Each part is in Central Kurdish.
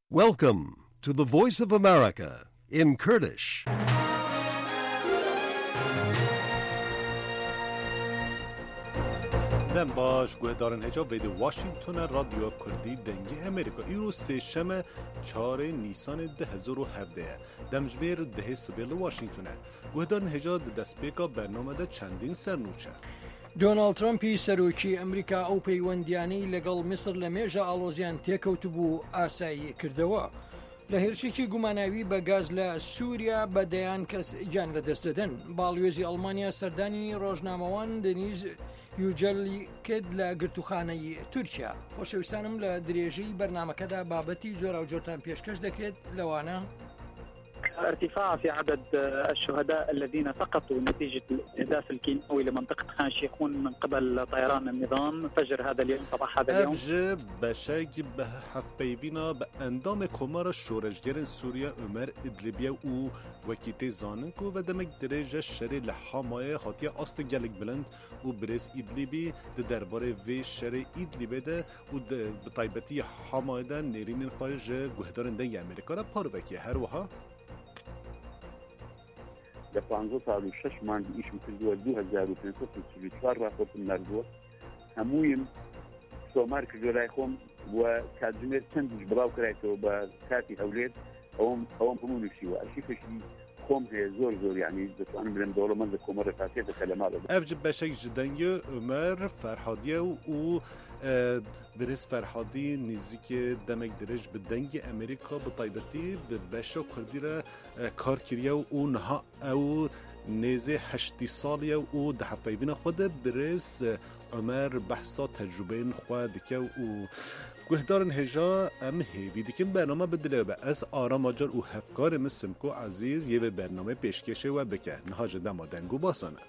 Welcome to the Voice of America in Kurdish. دم باش گهدارن هجا وید واشنگتن رادیو کردی دنگی امریکا ایرو سشم 4 نیسان 2017 دمجبیر ده سبیل واشنگتن گهدارن هجا دستپیکا برنامه ده چندین سرنوچه دۆناڵد ترامپی سەرۆکی ئەمریکا ئەو پەیوەندیانەی لەگەڵ میسر لە مێژە ئاڵۆزیان تێکەوتبوو ئاسایی کردەوە لە هێرشێکی گوماناوی بە گاز لە سووریا بەدەیان کەس گیان لەدەستدەدەن باڵیۆزی ئەڵمانیا سەردانی ڕۆژنامەوان دەنیز یوجەلی کرد لە گرتوخانەی تورکیا خۆشەویستانم لە درێژەی بەرنامەکەدا بابەتی جۆرا و جۆرتان پێشکەش دەکرێت لەوانە ارتفاع في عدد الشهداء الذين سقطوا نتيجة الاستهداف الكيماوي لمنطقة خان شيخون من قبل طيران النظام فجر هذا اليوم صباح هذا اليوم افج بشاك بحفبيبينا باندام كومار شورشگرن سوريا عمر ادلبيا و وكيتي زاننكو و دمك درجة الشري لحماية هاتيا أست جلق بلند و بريس ادلبي درباره في شري ادلبي ده و بطيبتي حماية ده نيرين خارج گهدارن ده امريكا را پاروكي هر وها لە 56 مانگ ئیشم کردووە 2534 راپۆرتم نردووە هەموویم تۆمار کردو لای خۆم و کاتژمێر چەندیش بڵاو کرایەوە بە کاتی هەولێر ئەوەم هەموو نووسیوە ئەرشیفێکی خۆم هەیە زۆر یعنی دەتوانم بڵێم دەوڵەمەند لە کۆمەڵە کاتێکە لە ماڵە افج بشک جدنگی عمر فرهادیه و برس فرهادی نزدیک دمک درج به دنگ امریکا به طیبتی به بشا کردی را کار کریه و نها او نیزه 8 سالیه و ده پیوین خود برس عمر بحثا تجربه خود که و گهدارن هجا ام هیوی دیکن برنامه بدله به از آرام آجار و هفکار مسمکو عزیز یه برنامه پیشکشه و بکه نهاج دما دنگو باسانه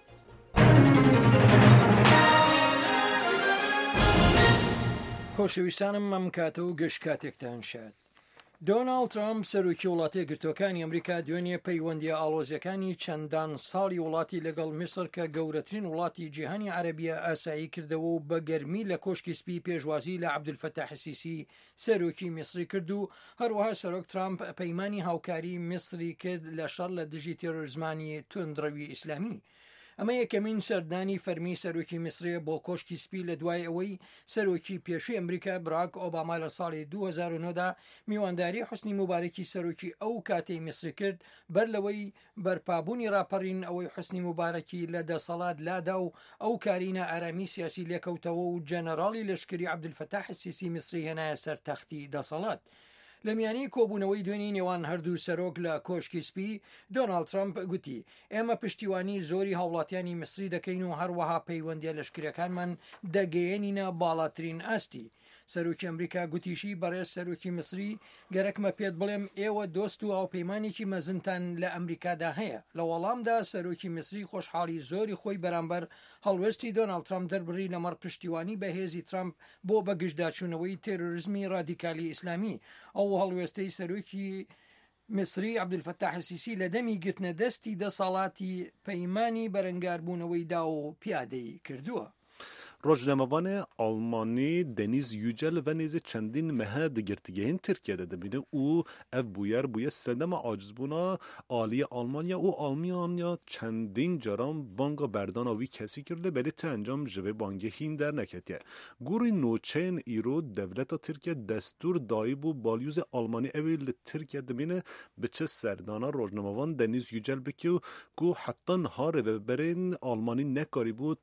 خۆشەویستانم مەم کاتە و گەشت کاتێکتان شاد دۆناڵد ترامپ سەرۆکی وڵاتە یەکگرتووەکانی ئەمریکا دوێنێ پەیوەندیە ئاڵۆزیەکانی چەندان ساڵی وڵاتی لەگەڵ میسر کە گەورەترین وڵاتی جیهانی عەرەبیە ئاسایی کردەوە و بە گەرمی لە کۆشکی سپی پێشوازی لە عەبدولفەتاح السیسی سەرۆکی میسری کرد و هەروەها سەرۆک ترامپ پەیمانی هاوکاری میسری کرد لە شەڕ لە دژی تێرۆریزمانی توندڕەوی ئیسلامی ئەمە یەکەمین سەردانی فەرمی سەرۆکی میسرێ بۆ کۆشکی سپی لە دوای ئەوەی سەرۆکی پێشووی ئەمریکا براک ئۆباما لە ساڵی 2009دا میوانداری حوسنی موبارەکی سەرۆکی ئەو کاتەی میسری کرد بەر لەوەی بەرپابوونی ڕاپەڕین ئەوەی حوسنی موبارەکی لە دەسەڵات لادا و ئەو کارینە ئارامی سیاسی لێکەوتەوە و جەنەراڵی لەشکری عەبدولفەتاح السیسی میسری هێنایە سەر تەختی دەسەڵات لە میانەی کۆبوونەوەی دوێنی نێوان هەردوو سەرۆک لە کۆشکی سپی دۆناڵد ترامپ گوتی ئێمە پشتیوانی زۆری هاوڵاتیانی میسری دەکەین و هەروەها پەیوەندیە لەشکریەکانمان دەگەیەنینە باڵاترین ئاستی سەرۆکی ئەمریکا گوتیشی بەڕێز سەرۆکی میسری گەرەکمە پێت بڵێم ئێوە دۆست و هاوپەیمانێکی مەزنتان لە ئەمریکادا هەیە لە وەڵامدا سەرۆکی میسری خۆشحاڵی زۆری خۆی بەرامبەر هەڵوێستی دۆناڵد ترامپ دەربڕی لەمەڕ پشتیوانی بە هێزی ترامپ بۆ بەگشتداچوونەوەی تێرۆریزمی ڕادیکالی ئیسلامی ئەو هەڵوێستەی سەرۆکی میسری عەبدولفەتاح السیسی لە دەمی گرتنە دەستی دەسەڵاتی پەیمانی بەرەنگاربوونەوەی دا و پیادەی کردووە روزنامه‌وان آلمانی دنیز یوجل و نیز چندین مه دگرتگین ترکیه دبینه او اف بویر سدم عاجزبونا عالی آلمانیا و آلمانیا چندین جرام بانگا بردان آوی کسی کرده بلی انجام جوه بانگه هین در نکتیه گوری نوچین ایرو دولت ترکیه دستور دایب و بالیوز آلمانی اویل ترکیه دبینه به چه سردانا روزنامه‌وان دنیز یوجل بکیو گو حتی نهار و برین آلمانی نکاری بود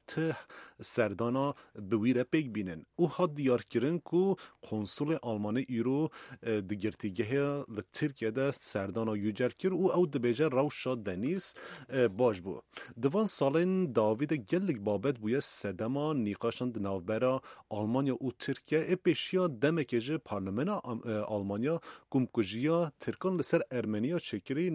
سردانا بویره پیک بینن او ها دیار کرن کو کنسول آلمانی ایرو دگرتیگه لترکیه ده سردانا یوجر کر او دبیجه روشا دنیس باش بو دوان سالین داوید گلگ بابت بویه سدما نیقاشن دناوبرا آلمانیا و ترکیه اپیشیا دمکجه پارلمان آلمانیا کمکجیا ترکان لسر ارمنیا چکری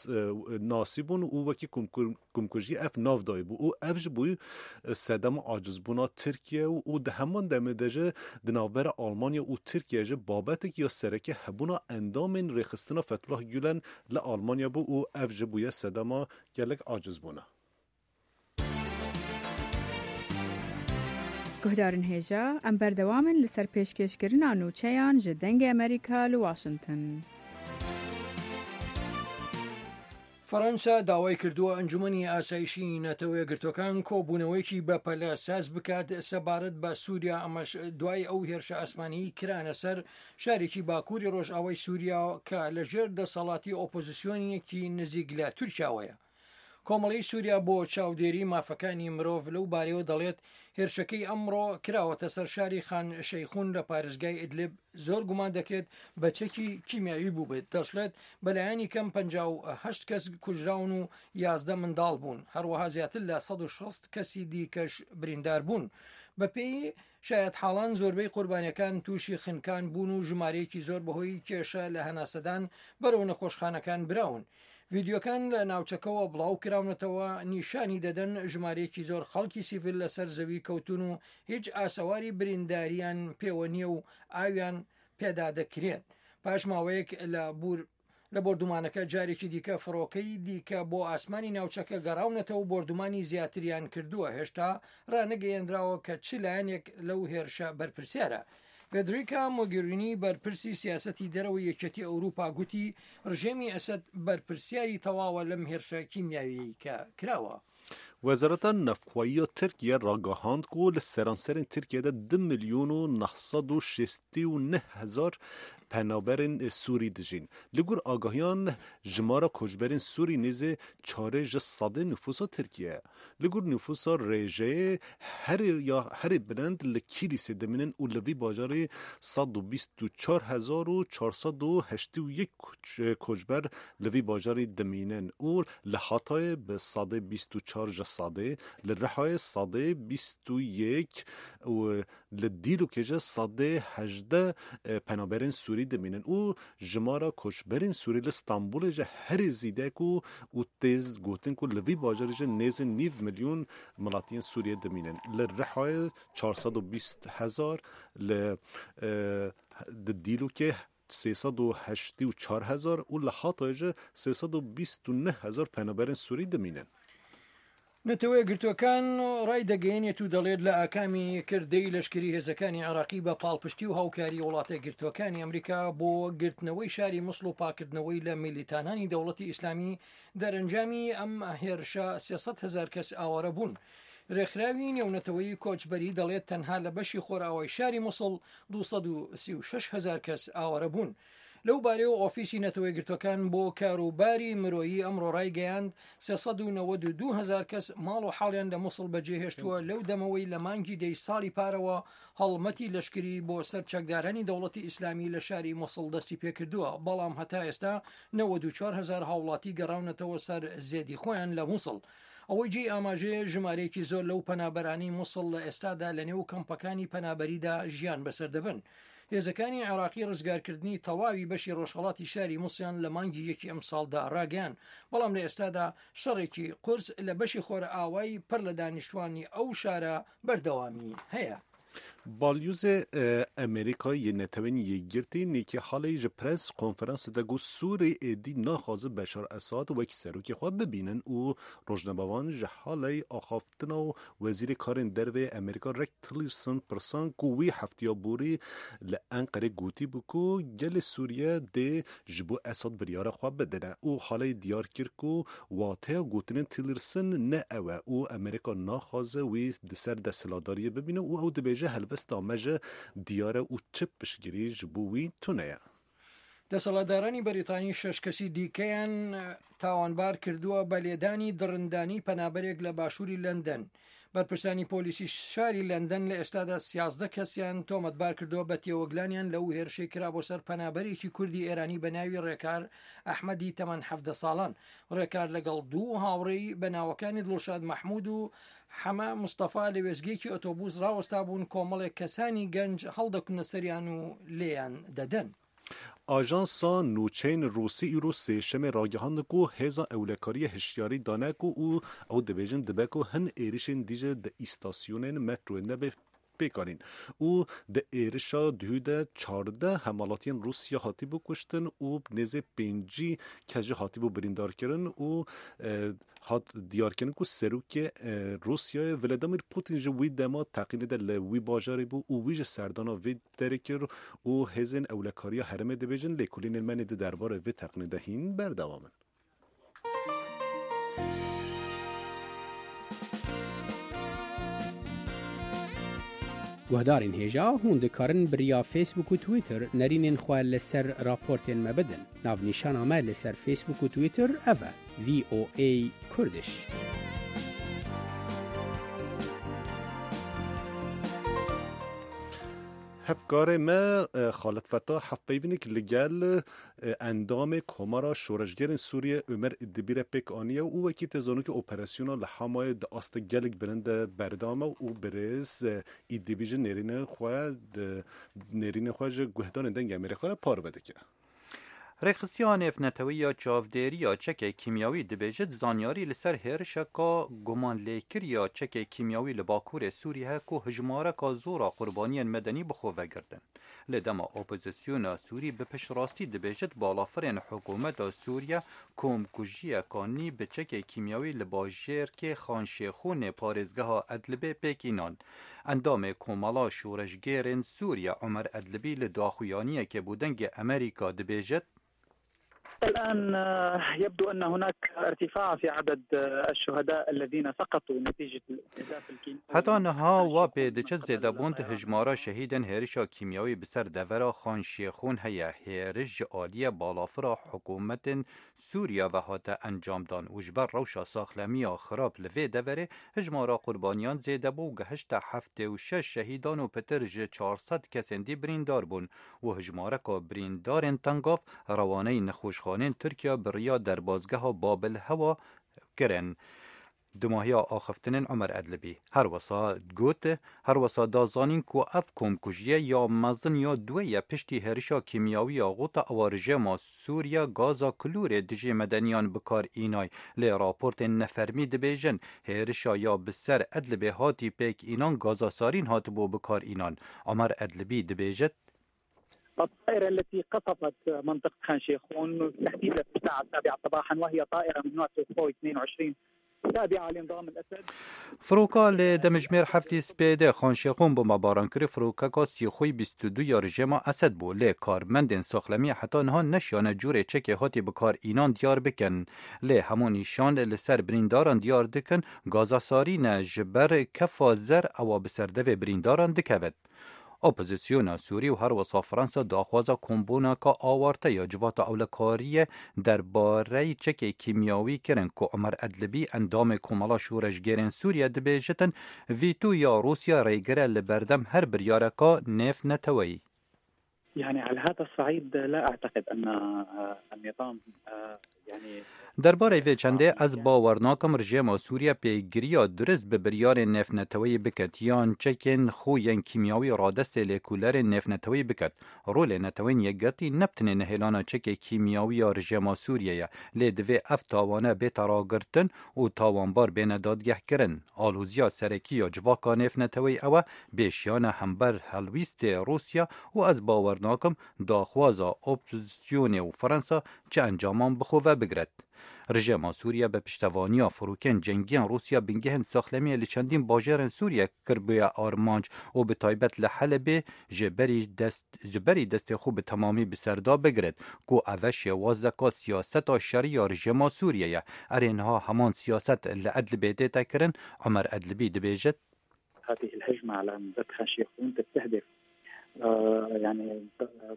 ناسیبون او وکی کمکجی اف ناو دای بو او افج بوی سدما عاجز بونا ترکیه و ده همان دمدجه دناوبر آلمانیا و ترکیه جه بابت یا سرکه هبونا اندامین رخستنا فتح گولن لآلمانیا بو و افج بویه سدما گلک عاجز بونا گهدارن هێژا ئەم بەردەوامن لەسەر پێشکەشکردنا نوچەیان ji dengê ئەمریکا لە واشنگتن. فەرەنسا داوای کردووە ئەنجومەنی ئاسایشی نەتەوە یەکگرتوەکان کۆبوونەوەیکی بەپەلە ساز بکات سەبارەت بە سووریا، ئەمەش دوای ئەو هێرشە ئاسمانی کرانە سەر شارێکی باکووری ڕۆژئاوای سووریا کە لەژێر دەسەڵاتی ئۆپۆزیسیۆنیەکی نزیک لە تورکیاوەیە. کۆمەڵی سووریا بۆ چاودێری مافەکانی مرۆڤ لەو بارەوە دەڵێت هێرشەکەی ئەمڕۆ کراوەتە سەر شاری خان شەیخون لە پارێزگای ئیدلیب، زۆر گومان دەکرێت بە چەکی کیمیاوی بوو بێت. دەشڵێت بەلایانی کەم 58 کەس کوژراون و 11 منداڵ بوون، هەروەها زیاتر لە 160 کەسی دیکەش بریندار بوون. بەپێی شاید حاڵان زۆربەی قوربانیەکان تووشی خنکان بوون و ژمارەیەکی زۆر بەهۆی کێشە لە هەناسەدان بەرەو نەخۆشخانەکان براون. ڤیددیۆکان لە ناوچەکەەوە بڵاو کراونەتەوە نیشانی دەدەن ژمارەیەکی زۆر خەڵکی سیڤیل لەسەر زەوی کەوتون و هیچ ئاسەواری برینداریان پێوە نییە و ئاویان پێدا دەکرێن. پاش ماوەیەک لە بردومانەکە جارێکی دیکە فڕۆکەی دیکە بۆ ئاسمانی ناوچەکە گەڕاونەتەوە و بردومانی زیاتریان کردووە. هێشتا ڕانەگەیەنراوە کە چ لایەنێک لەو هێرشە بەرپرسیارە. فێدریکا مۆگرینی بەرپرسی سیاسەتی دەرەوە یەکێتی ئەوروپا گوتی ڕژێمی ئەسەد بەرپرسیاری تەواوە لەم هێرشە کیمیاوی کە کراوە. وزارت نفخوایی ترکیه راگاهاند که لسرانسر ترکیه ده 2,969,000 پنابرین سوری دجین. لگور آگاهیان جمارا کشبرین سوری نیزه چاره جساده نفوس ترکیه. لگور نفوس رژه هر برند لکیلی سدمینن و لوی باجاری 124,481 کشبر لوی باجاری دمینن و لحاطای به 124 جساده لرحای 121 و لدیلو کجه 118 پنابرین سوری دمینن او جمارا کشبرین سوری لستانبول جه هر زیده کو و تیز گوتن کو لوی باجاری جه نیز 9 میلیون ملاتین سوریه دمینن لرحای 420,000 لدیلو که 384,000 و لحاطای جه 329,000 پنابرین سوری دمینن. نەتەوە یەکگرتوەکان ڕای دەگەیەنێت و دەڵێت لە ئاکامی کردەی لەشکری هێزەکانی عێراقی بە پاڵپشتی و هاوکاری وڵاتە یەکگرتوەکانی ئەمریکا بۆ گرتنەوەی شاری موسڵ و پاکردنەوەی لە میلیتانانی دەوڵەتی ئیسلامی دەرەنجامی ئەم هێرشە 300,000 کەس ئاوارە بوون. ڕێکخراوی نێونەتەوەی کۆچبەری دەڵێت تەنها لە بەشی خۆراوای شاری موسڵ 236,000 کەس ئاوارە بوون. لەو بارەیەوە ئۆفیسی نەتەوە یەکگرتوەکان بۆ کاروباری مرۆیی ئەمڕۆ ڕایگەیاند 392,000 کەس ماڵ و حاڵیان لە موسڵ بەجێهێشتووە لەو دەمەوەی لە مانگی دەی ساڵی پارەوە هەڵمەتی لەشکری بۆ سەر چەکدارانی دەوڵەتی ئیسلامی لە شاری موسڵ دەستی پێکردووە، بەڵام هەتا ئێستا 94,000 هاوڵاتی گەڕاونەتەوە سەر زێدی خۆیان لە موسڵ. ئەوەی جێی ئاماژەیە ژمارەیەکی زۆر لەو پەنابەرانی موسڵ لە ئێستادا لە نێو کەمپەکانی پەنابەریدا ژیان بەسەر دەبن. هێزەکانی عێراقی ڕزگارکردنی تەواوی بەشی ڕۆژهەڵاتی شاری موسڵیان لە مانگی یەکی ئەم ساڵدا ڕاگەیان، بەڵام لە ئێستادا شەڕێکی قورس لە بەشی خۆرە ئاوایی پڕ لە دانیشتوانی ئەو شارە بەردەوامی هەیە. بالیوز امریکای نتوانی یگرتی نیکی حالی جپرس کنفرانس دگو سوری ایدی نخواز بشار اساد و اکسرو که خواه ببینن او روزنامه‌وان جحالی آخافتن و وزیر کارن درو امریکا رک تلیسن پرسان کوی هفتیا بوری لانقره گوتی بکو گل سوریه ده جبو اساد بریار خواه بدنه او حالی دیار کرکو واته گوتن تلیسن نه او امریکا نخواز وی دسر دسلاداری ببینه او دبیجه هلوه استامجه دیاره او چپ پشگیری جبوی تونه. دەسەڵاتدارانی بەریتانی 6 کەسی دیکەیان تاوانبار کردووە بە لێدانی دڕندانی پەنابەرێک لە باشووری لەندەن. بەرپرسانی پۆلیسی شاری لەندەن لە ئێستادا 13 کەسیان تۆمەتبار کردووە بە تێوەگلانیان لەو هێرشەی کرا بۆ سەر پەنابەرێکی کوردی ئێرانی بە ناوی ڕێکار ئەحمەدی تەمەن 17 ساڵان. ڕێکار لەگەڵ دوو هاوڕێی بە ناوەکانی دڵشاد مەحموود و حەمە مستەفا لە وێزگەیەکی ئۆتۆبوس ڕاوەستا بوون کۆمەڵێک کەسانی گەنج هەڵدەکونە سەریان و لێیان دەدەن. آژانسا نوچین روسی ایرو سیشم راگهاند کو هزا اولکاری هشیاری دانه کو او دبیجن دبکو هن ایریشن دیجه د استاسیونن مترو نبه پیکانین او د ایرشا دوده 14 حملاتین روسیا هاتی بو کشتن او نزه 5 کج هاتی بو بریندار کردن او هات دیار کردن که سروک روسیا ولادیمیر پوتین جوی دما تقین ده لوی باجاری بو او ویج سردانا وی درکر او هزن اولکاریا حرم دبیجن لیکولین المنی ده درباره وی تقین دهین بردوامن. گهدارین هیجا هون دکارن بریا فیسبوک و تویتر نرینین خواه لسر راپورتین مبدن. ناو نیشان آمه لسر فیسبوک و تویتر اوه VOA کردش. هفکار ما خالد فتاح حف بیبینی لگل اندام کمارا شورشگرین سوریه عمر ادبیر پیک آنیه او وکی تزانو که اپراسیونا لحمای داست گلگ برند بردامه او برز ادبیج نرین خواه گهدان دنگ امریکا پار بده که رخصتیان افنتوی یا چاودێری یا چک کیمیاوی دبیجد زانیاری لسر هرشکا گمان لیکر یا چک کیمیاوی لباکور سوریه که هجماره که زورا قربانی مدنی بخواه گردن. لدما اپوزیسیون سوری به پشراستی دبیجد بالافرین حکومت سوریه کم کجیه کانی به چک کیمیاوی لباجر که خانشیخون پارزگاه ادلبه پیکینان. اندام کمالا شورشگرین سوریه عمر ادلبی لداخویانیه که بودنگ امریکا دبیجد الآن يبدو أن هناك ارتفاع في عدد الشهداء الذين سقطوا نتيجة الاستهداف الكيميائي. حتی نها و پیدچه زیده بوند هجمارا شهیدن هرشا کیمیاوی بسر دورا خان شیخون هیا هرش عالیه بالافرا حکومت سوریا و هاته انجام دان وجبر روشا ساخلمی خراب لوی دوره هجمارا قربانیان زیده بو گهشت 76 شهیدان و پترج 400 کسندی بریندار بون و هجمارا که بریندار تنگاف روانه نخوش خانین ترکیه بریا در بازگاه بابل هوا کرن دماهی آخفتنین عمر ادلبی هر وسا دازانین که اف کم کجیه یا مزن یا دویه پشتی هرشا کیمیاوی آغوطا اوارجه ما سوریا گازا کلور دجی مدنیان بکار اینای لی راپورت نفرمی دبیجن هرشا یا بسر ادلبی هاتی پیک اینان گازا سارین هات بو بکار اینان عمر ادلبی دبیجت الطائرة التي قصفت منطقة خان شيخون تحديدا في الساعة 7 صباحا وهي طائرة من نوع سوخوي 22 تابعة لنظام الأسد. فروکا لدمجمیر هفتی سپیده خان شیخون بومبا باران کری فروکا که 32 یا رژیم اسد بو لی کارمندین ساخلمی حتی نها نشانه جور چک هاتی بکار اینان دیار بکن لی همون ایشان لسر برینداران دیار دکن گازاساری نجبر کفا زر او بسرده برینداران دکوید. اپوزیسیون سوری و هر وسا فرانسه داخوازا کمبونا که آوارته یا جوات اولکاریه درباره چک کیمیاوی کرن که عمر ادلبی اندام کمالا شورشگرین سوریه دبیجتن ویتو یا روسیا ریگره لبردم هر بریاره که نف نتوی. يعني على هذا الصعيد لا أعتقد أن النظام يعني درباره وی چنده از باورناکم رژیم سوریه پیگیری درست به بریار نفنتوی بکت یان چکن خوین کیمیاوی رادست لیکولر نفنتوی بکت رول نتوین یگرتی نبتنه نهیلانا چک کیمیاوی رژیم سوریه لیدوی اف تاوانه به تراگرتن و تاوانبار بین دادگه کرن آلوزیا سرکی یا جواکا نفنتوی او بیشیان همبر هلویست روسیا و از باورناکم داخوازا اپوزیسیون و فرانسه چه انجامان بخواه بگرد. رژیم سوریه به پشتوانی فروکن جنگیان روسیا بنگهن ساخلمی لچندین باجرن سوریه کربوی آرمانج و به تایبت لحلب جبری دست خوب تمامی بسردا بگرد که اوش وازدکا سیاست شرعی رژیم سوریه ارینها همان سیاست لعدل بیده تکرن عمر ادلبی دبیجت هذه الهجمة على منطقة خان شيخون تستهدف يعني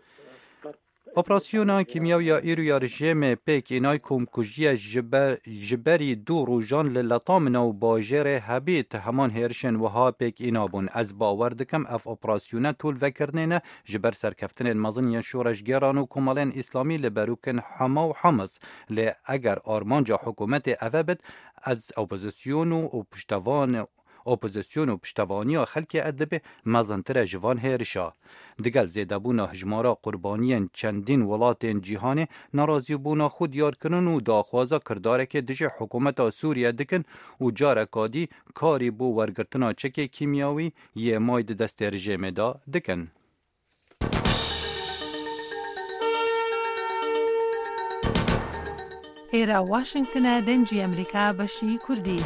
اپراسیون کیمیاوی ایرویا رژیم پیک اینای کمکجی جبری دو روژان للطامن و باجر هبیت همان هرشن و ها پیک اینا بون از باور دکم اف اپراسیون طول وکرنینه جبر سرکفتن مزنی شورشگران و کمالین اسلامی لبروکن حما و حمص لی اگر آرمانجا حکومت اوبد از اپوزیسیون و پشتوان اپوزیسیون و پشتوانی خلک ادب مزنتر جوان هیرشا دگل زیدبونا هجمارا قربانیان چندین ولاتین جیهان ناراضی بونا خود یار کنن و داخوازا کرداره که دژ حکومت سوریه دکن و جارکادی کاری بو ورگرتنا چک کیمیاوی یه ماید دست رژیم دا دکن. ئێرە واشنگتنە دەنجی ئەمریکا بەشی کوردی.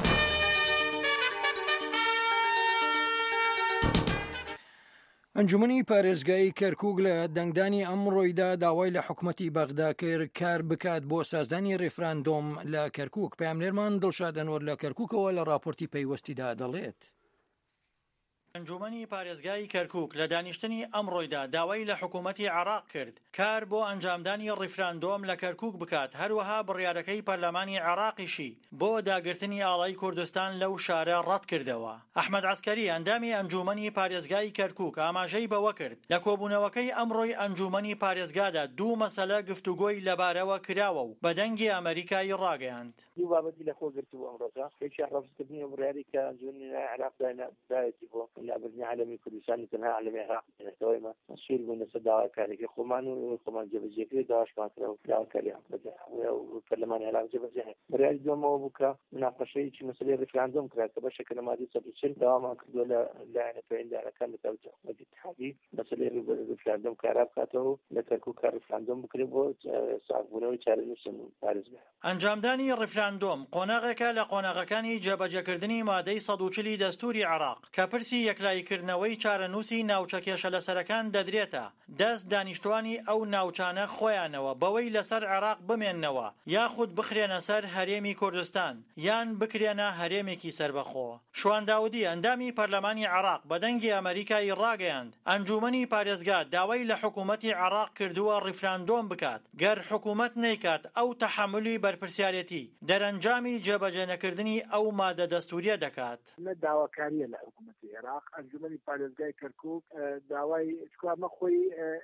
ئەنجومنی پارێزگایی کەرکووک لە دەنگدانی ئەمڕۆیدا داوای لە حکوومەتی بەغدا کرد کار بکات بۆ سازدانی ڕێفراندۆم لە کەرکووک. پامنێرمان دڵشاد ئەنوەر لە کەرکووکەوە لە راپۆرتی پەیوەستیدا دەڵێت. ئەنجومەنی پارێزگای کەرکووک لە دانیشتنی ئەمڕۆیدا داوای لە حکوومەتی عێراق کرد کار بۆ ئەنجامدانی ڕیفراندۆم لە کەرکووک بکات، هەروەها بڕیارەکەی پەرلەمانی عێراقیشی بۆ داگرتنی ئاڵای کوردستان لەو شارە ڕەت کردەوە. ئەحمەد عەسکەری ئەندامی ئەنجومەنی پارێزگای کەرکووک ئاماژەی بەوە کرد لە کۆبوونەوەکەی ئەمڕۆی ئەنجومەنی پارێزگادا دوو مەسەلە گفتوگۆی لەبارەوە کراوە و بەدەنگی ئەمریکای ڕاگەیاند. دوو بابەتی لە خۆ گرتووە ئەمڕۆژە، یەکیان ڕەفزکردنی بڕیاری کە ئەنجومەنی عێراق دایەتی بۆ لابرنی عالمی کوردستانی تەنها عالمی عێراق نەتەوەی مسئول بوون لەسەر داواکاریەکەی خۆمان و خۆمان جێبەجێکردی داواشمان کرا و داواکاریان بەجێ و پەرلەمانی عێراق جێبەجێ. بڕیاری دووەمەوە بوو کە مناقەشەیەکی مەسەلەی ڕیفراندۆم کرا کە بەشێکە لە مادەی 140 داوامان کردووە لایەنە پەیوەندیدارەکان لە دەوڵەتی اتحادی مەسەلەی ڕیفراندۆم کارا بکاتەوە لە کەرکووک ڕیفراندۆم بکرێت بۆ ساغبوونەوەی چارەنووسن پارێزگا. ئەنجامدانی ڕیفراندۆم قۆناغێکە لە قۆناغەکانی جێبەجێکردنی مادەی 140 دەستوری عێراق کە پرسی یەکلایکردنەوەی چارەنووسی ناوچەکێشە لەسەرەکان دەدرێتە دەست دانیشتوانی ئەو ناوچانە خۆیانەوە بەوەی لەسەر عێراق بمێننەوە یاخود بخرێنە سەر هەرێمی کوردستان یان بکرێنە هەرێمێکی سەربەخۆ. شوان داودی ئەندامی پەرلەمانی عێراق بەدەنگی ئەمریکای ڕاگەیاند ئەنجومەنی پارێزگا داوای لە حکوومەتی عێراق کردووە ڕیفراندۆم بکات، گەر حکوومەت نەیکات ئەو تەحەملی بەرپرسیارەتی دەرەنجامی جێبەجێ نەکردنی ئەو مادە دەستوریە دەکات. داواکاریە لە حکوومەتی عێراق ئەنجومەنی پارێزگای کەرکووک داوای چکوامە خۆی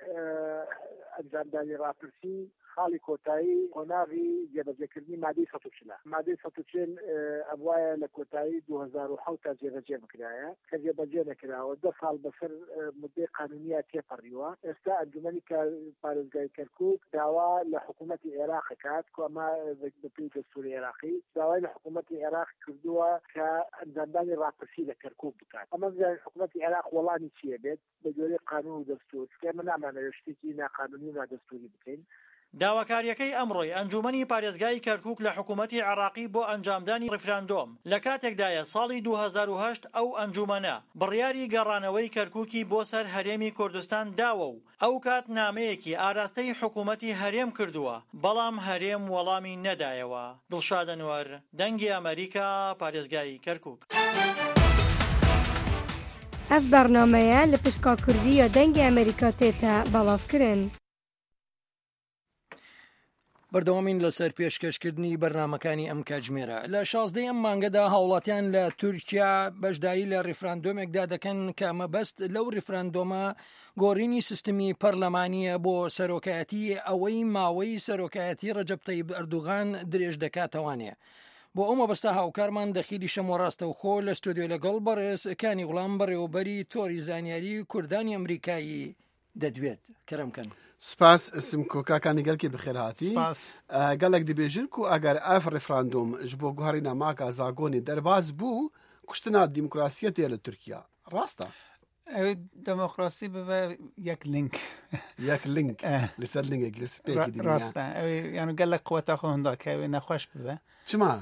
ئەنجامدانی ڕاپرسی خاڵی کۆتایی قۆناغی جێبەجێکردنی مادەی 140 مادەی 140 ئەوایە لە کۆتایی 2007 تا جێبەجێ بکرایە کە جێبەجێ نەکراوە 10 ساڵ بەسەر مدەی قانونیە تێپەڕیوە. ئێستا ئەنجومەنی پارێزگای کەرکووک داوا لە حکوومەتی عێراق کات کۆما بەپێی دەستوری عێراقی داوای لە حکوومەتی عێراق کردووە کە ئەنجامدانی ڕاپرسی لە کەرکووک بکات. ئەمە حکوومەتی عێراق وەڵامی چیە بێت بە جۆرەی قانون و دەستور کە نامانەوێت شتێکی ناقانونی و نادەستوری بکەین. داواکاریەکەی ئەمڕۆی ئەنجومەنی پارێزگای کەرکووک لە حکوومەتی عێراقی بۆ ئەنجامدانی ڕیفراندۆم لە کاتێکدایە ساڵی 2008 ئەو ئەنجومەنە بڕیاری گەڕانەوەی کەرکووکی بۆ سەر هەرێمی کوردستان داوە و ئەو کات نامەیەکی ئاراستەی حکوومەتی هەرێم کردووە بەڵام هەرێم وەڵامی نەدایەوە. دڵشاد ئەنوەر دەنگی ئەمریکا پارێزگای کەرکووک. ئەف بەرنامەیە لە پشکا کوردیە دەنگی ئەمریکا تێتە بەڵاوکردن. بەردەوامین لەسەر پێشکەشکردنی بەرنامەکانی ئەم کاتژمێرە. لە 16 ئەم مانگەدا هاوڵاتیان لە تورکیا بەشداری لە ڕیفراندۆمێکدا دەکەن کە مەبەست لەو ڕیفراندۆمە گۆڕینی سیستمی پەرلەمانیە بۆ سەرۆکایەتی ئەوەی ماوەی سەرۆکایەتی ڕەجەب تەیب ئەردوغان درێژ دەکاتەوانێ. بۆ ئەو مەبەستە هاوکارمان دەخیلی شەمۆڕاستە و خۆ لە ستۆدیۆ لەگەڵ بەڕێز کانی غوڵام بەڕێوەبەری تۆری زانیاری کوردانی ئەمریکایی دەدوێت. کەرەمکەن. سپاس اسم کۆکاکانی گەلکی بخێرهاتی گەلێک دەبێژن و ئەگەر ئەف ڕێفراندۆم ji بۆ گوهڕینە ماکە زاگۆنی دەرباز بوو کوشتنا دیموکراسیە تێ لە تورکیا ڕاستە دموکراسی ببە یەک لینک لەسەر لینگێک لەسپێکی ڕاستە یان گەلێک قووەتە خۆ هەنداکەوێ نەخۆش ببە چما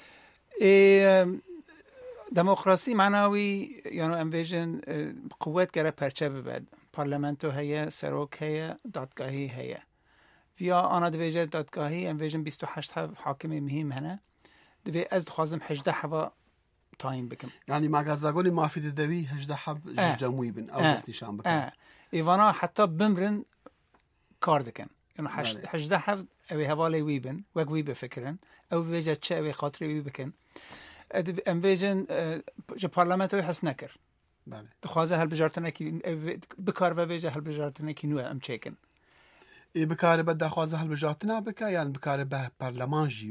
دموکراسی معناوی یانو ئەمبێژن قووەت گەرە پەرچە ببێت پارلەمەنتۆ هەیە سەرۆک هەیە دادگاهی هەیە via ئانا دەبێژێت دادگاهی ئەمبێژن 28 حاکمی مهم هەنە دەبێ ئەس دخوازم 18 حەوا تاین بکەم یعنی ماگازاگۆنی مافی دەدەوی 18 حەب جەمووی بن ئەو دەستنیشان بکەن ئێڤانا حتا بمرن کار دەکەن 18 حەب ئەوێ هەواڵی وی بن وەک وی بفکرن ئەو بێژێت چ ئەوێ خاتری وی بکەن ئەمبێژن ji پارلەمەنتۆی هەست نەکرد دخوازە هەڵبژارتنێکی بکار بەبێژە هەڵبژارتنێکی نوێ ئەم چێکن بکارە بە داخوازە هەڵبژارتنا بکە یان بکارە بە پەرلەمانژی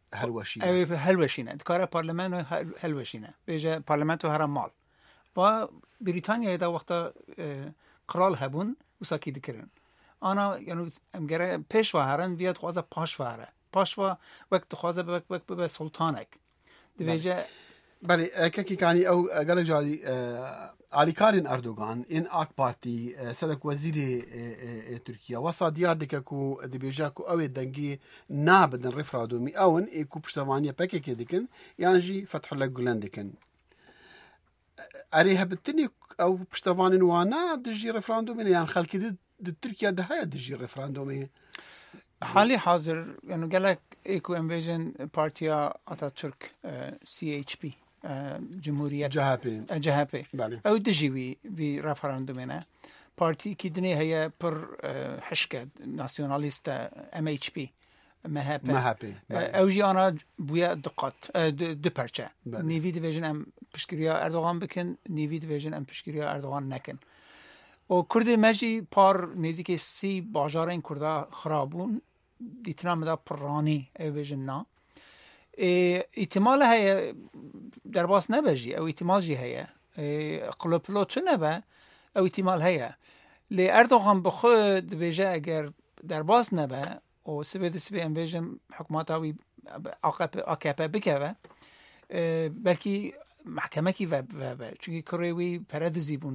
هەلوەشینە دکارە پارلەمان و هەلوەشینە بێژە پارلەمانت و هەرە ماڵ و بریتانیایدا وەختە قرال هەبوون وساکی دکردن ئانا ئەمگەرە پێشوا هەرن ڤات خوازە پاشوارە پاشوا وەک دخوازە وەک ببە سڵتانێک دەبێژە بله کەکیکانی ئەو گەلک جاری ئالیکارین ئەردۆگان ئین ئاک پارتی سەرک وەزیری تورکیا وەسا دیار دکە و دەبێژە و ئەوێ دەنگی نابدن ڕێفرادۆمی ئەون ئێک و پشتەوانیە پەکێکی دکن یانژی فەتح لە گولەن دکن ئەرێ هەبتنی ئەو پشتەوانین وانە دژی ڕێفراندۆمی یان خەڵکی تورکیا دەهەیە دژی ڕێفراندۆمی حالی حاضر گەلک ئێک و ئەمبێژن پارتیا ئاتاتورک CHP جمهوریت جهپی ئەو دژیوی وی ڕەفەرەندومێنە پارتیکی دنێ هەیە پڕ حشکە ناسیۆنالیستە MHP مەهەپێ ئەوژی ئانا بووە دقات دوپەرچە نیوی دەبێژن ئەم پشتگیریە ئەردۆغان بکن نیوی دەبێژن ئەم پشتگیریە ئەردۆغان نەکن و کوردی مەژی پار نێزیکێ سی باژارین کووردا خرابوون دیتنامەدا پڕانی ئەوێژن نا ئیتیمالە هەیە دەرباس نەبەژی ئەو ئیتیمالژی هەیە قلۆپلۆتو نەبە ئەو ئیتیمال هەیە لێ ئەردۆغان بخۆ دەبێژە ئەگەر دەرباس نەبە و سبێ دەسبێ ئەمبێژم حکوماتاوی AKP بکەوە بەلکی محکەمەکی بە چونکی کوڕێوی پەرە دزی بوون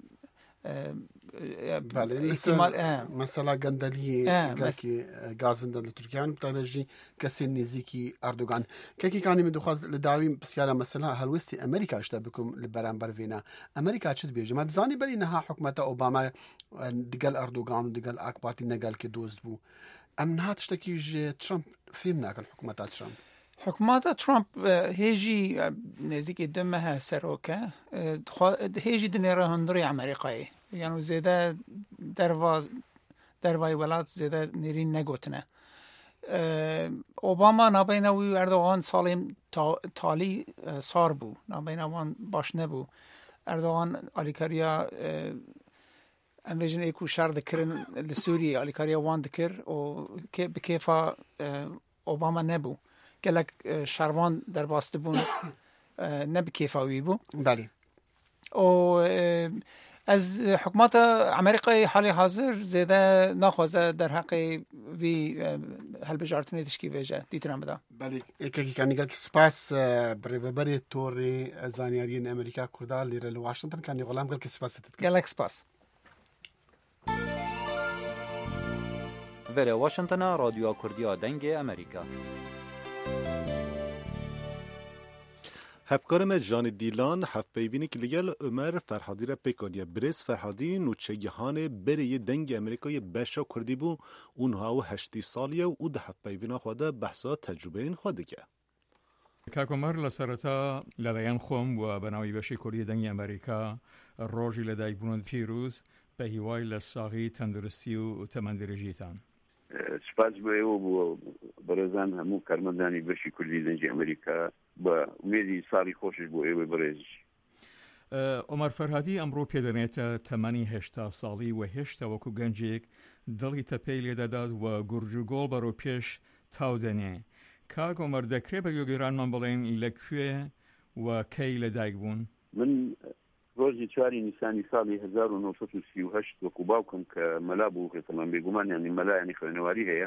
مەسەلا گەندەلی گازندە لە تورکیان بتابێژی کەسێ نێزیکی ئەردۆگان کەکیکانی من دخواست لە داویم پرسیارە مەسەلا هەلوستی ئەمریکا شتە بکوم لە بەرامبەر وێنە ئەمریکا چت بێژە مە دزانی بەری نەها حکومەتە ئۆباما دگەل ئەردۆگان و دگەل ئاک پارتی نەگەل کە دۆست بوو ئەم نهات شتێکیش ترامپ فێم ناکەن حکومەتا ترامپ حکوماتە ترامپ هێژی نێزیکی دمە هە سەرۆکە هێژی دنێرە هەندڕی ئەمریقایی یان و زێدە دەروای وڵات زێدە نێرین نەگوتنە ئۆباما نابینەوی ئەردۆغان ساڵی تالی سار بوو نابینەوان باش نەبوو ئەردۆغان ئالیکاریا ئەمبێژن ئێک و شار دەکردن لە سووری ئالیکاریا وان دکرد و بکێفا ئۆباما نەبوو gelek şervan derbastı bûn ne bi kêfa wî bû. Belê. û ez hikûmeta Amerîkayê halê hazir zêde naxwaze derheqê vî helbijartinê tişkî vêje dîtina bida. Belê êkekî kanî gelkî spas bi rêveberê torê zaniyariyên Amerîka Kurda lêre li Washington kanî xulam gelkî spas dikin. Gelek spas. Vere Washingtona Radyoya Kurdiya Dengê Amerîka. هفکارم جان دیلان هف پیوینی که لیگل عمر فرهادی را پیکانیه برس فرهادی نوچگیهان بری دنگ امریکای بشا کردی بو اونها و 8 سالیه و ده هف پیوینا خواده بحثا تجربه این خواده که کاکۆمەر لە سەرەتا لەلایەن خۆم و بەناوی بەشی کوردی دەنگی ئەمریکا ڕۆژی لەدایکبوون پیرۆز بە هیوای لە ساغی تەندروستی و تەمەندرێژیتان. سپاس بۆ ئێوە بووە بەڕێزان هەموو کارمەندانی بەشی کوردی دەنگی ئەمریکا بە وێری ساڵی خۆشش بۆ ئێوە بەڕێزی. عومەر فەرهادی ئەمڕۆ پێدەنێتە تەمەنی 80 ساڵی و هێشتا وەکو گەنجێک دڵی تەپەی لێدەدات و گورج و گۆڵ بەرەو پێش تاو دەنێ. کاک عومەر دەکرێت بە گوێگەرانمان بڵێن لەکوێ و کەی لەدایک بوون؟ من ڕۆژی 4 نیسانی ساڵی 1938 وەکو باوکم کە مەلا بوو خێتەمان بێگومان یانی مەلا یانی خوێنەواری هەیە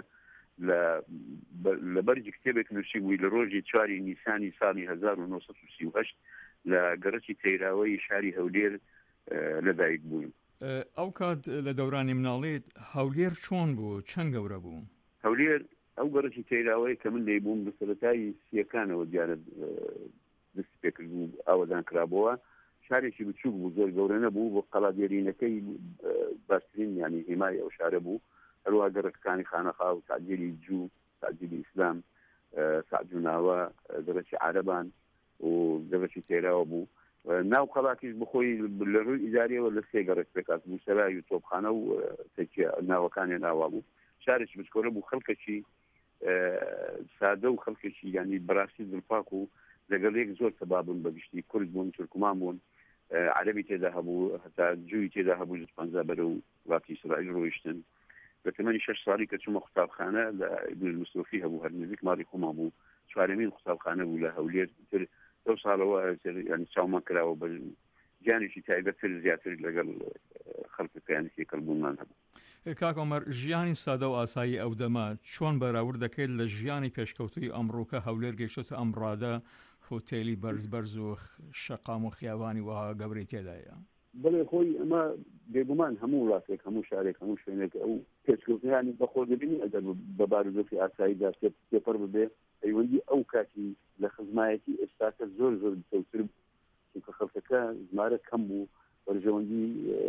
لە بەرجی کتێبێک نووسی بووی لە ڕۆژی 4 نیسانی ساڵی 1938 لە گەڕەکی تەیراوەی شاری هەولێر لەدایک بووین. ئەو کات لە دەورانی مناڵێت هەولێر چۆن بوو؟ چەند گەورە بوو؟ هەولێر ئەو گەڕەکی تەیراوەی کە من لێ بووم بە سەرەتایی سیەکانەوە دیارە دەستی پێکرد بوو ئاوەدان کرابەوە شارێکی بچووک بوو زۆر گەورە نەبوو بۆ قەڵادێرینەکەی باشترین یانی هێمای ئەو شارە بوو هەروە گەڕەکەکانی خانەخا و تعجیلی جوو تعجیلی ئیسلام سعدوناوە گەڕەکی عارەبان و گەڕەکی تێراوە بوو ناو قەڵاکیش بخۆی لە ڕووی ئیداریەوە لە 3 گەڕەک پێکات بوو سەرای و تۆپخانە و ناوەکانی ناوا بوو شارێکی بچکۆرە بوو خەڵکەکی سادە و خەڵکێکی ینی بەڕاستی دڵپاک و لەگەڵێک زۆر تەبابن بەگشتی کورد بوون تورکمان بوون عەرەبی تێدا هەبوو هەتا جووی تێدا هەبوو 50 بەرە و وڵاتی ئیسرائیل ڕۆیشتن بتمني 6 ساڵی کە چوومە قوتابخانە لە ئیبن المسلوفی هەبوو هەر نزیک ماڵی خۆمان بوو چوارەمین قوتابخانە بوو لە هەولێر تر دەو ساڵەوە ینی چاومان کراوە بە گیانێکی تایبەتتر زیاتر لەگەڵ خەڵکەکانی تێکەڵبوونمان هەبوو. کاک عومەر ژیانی سادە و ئاسایی ئەو دەما چۆن بەراورد دەکەیت لە ژیانی پێشکەوتوی ئەمڕۆکە هەولێر گەیشتۆتە ئەم ڕادە هۆتێلی بەرز و شەقام و خیاوانی وها گەورەی تێدایە؟ بڵێ خۆی ئەمە بێگومان هەموو وڵاتێک هەموو شارێک هەموو شوێنێک ئەو پێشکەوتنیانی بەخۆ دەبینی ئەگەر بە بارودۆخی ئاساییدا پێپەر ببێ پەیوەندی ئەو کاتی لە خزمایەتی ئێستاکە زۆر بچەوتر چونکە خەڵکەکە ژمارە کەم بوو بەرژەوەندی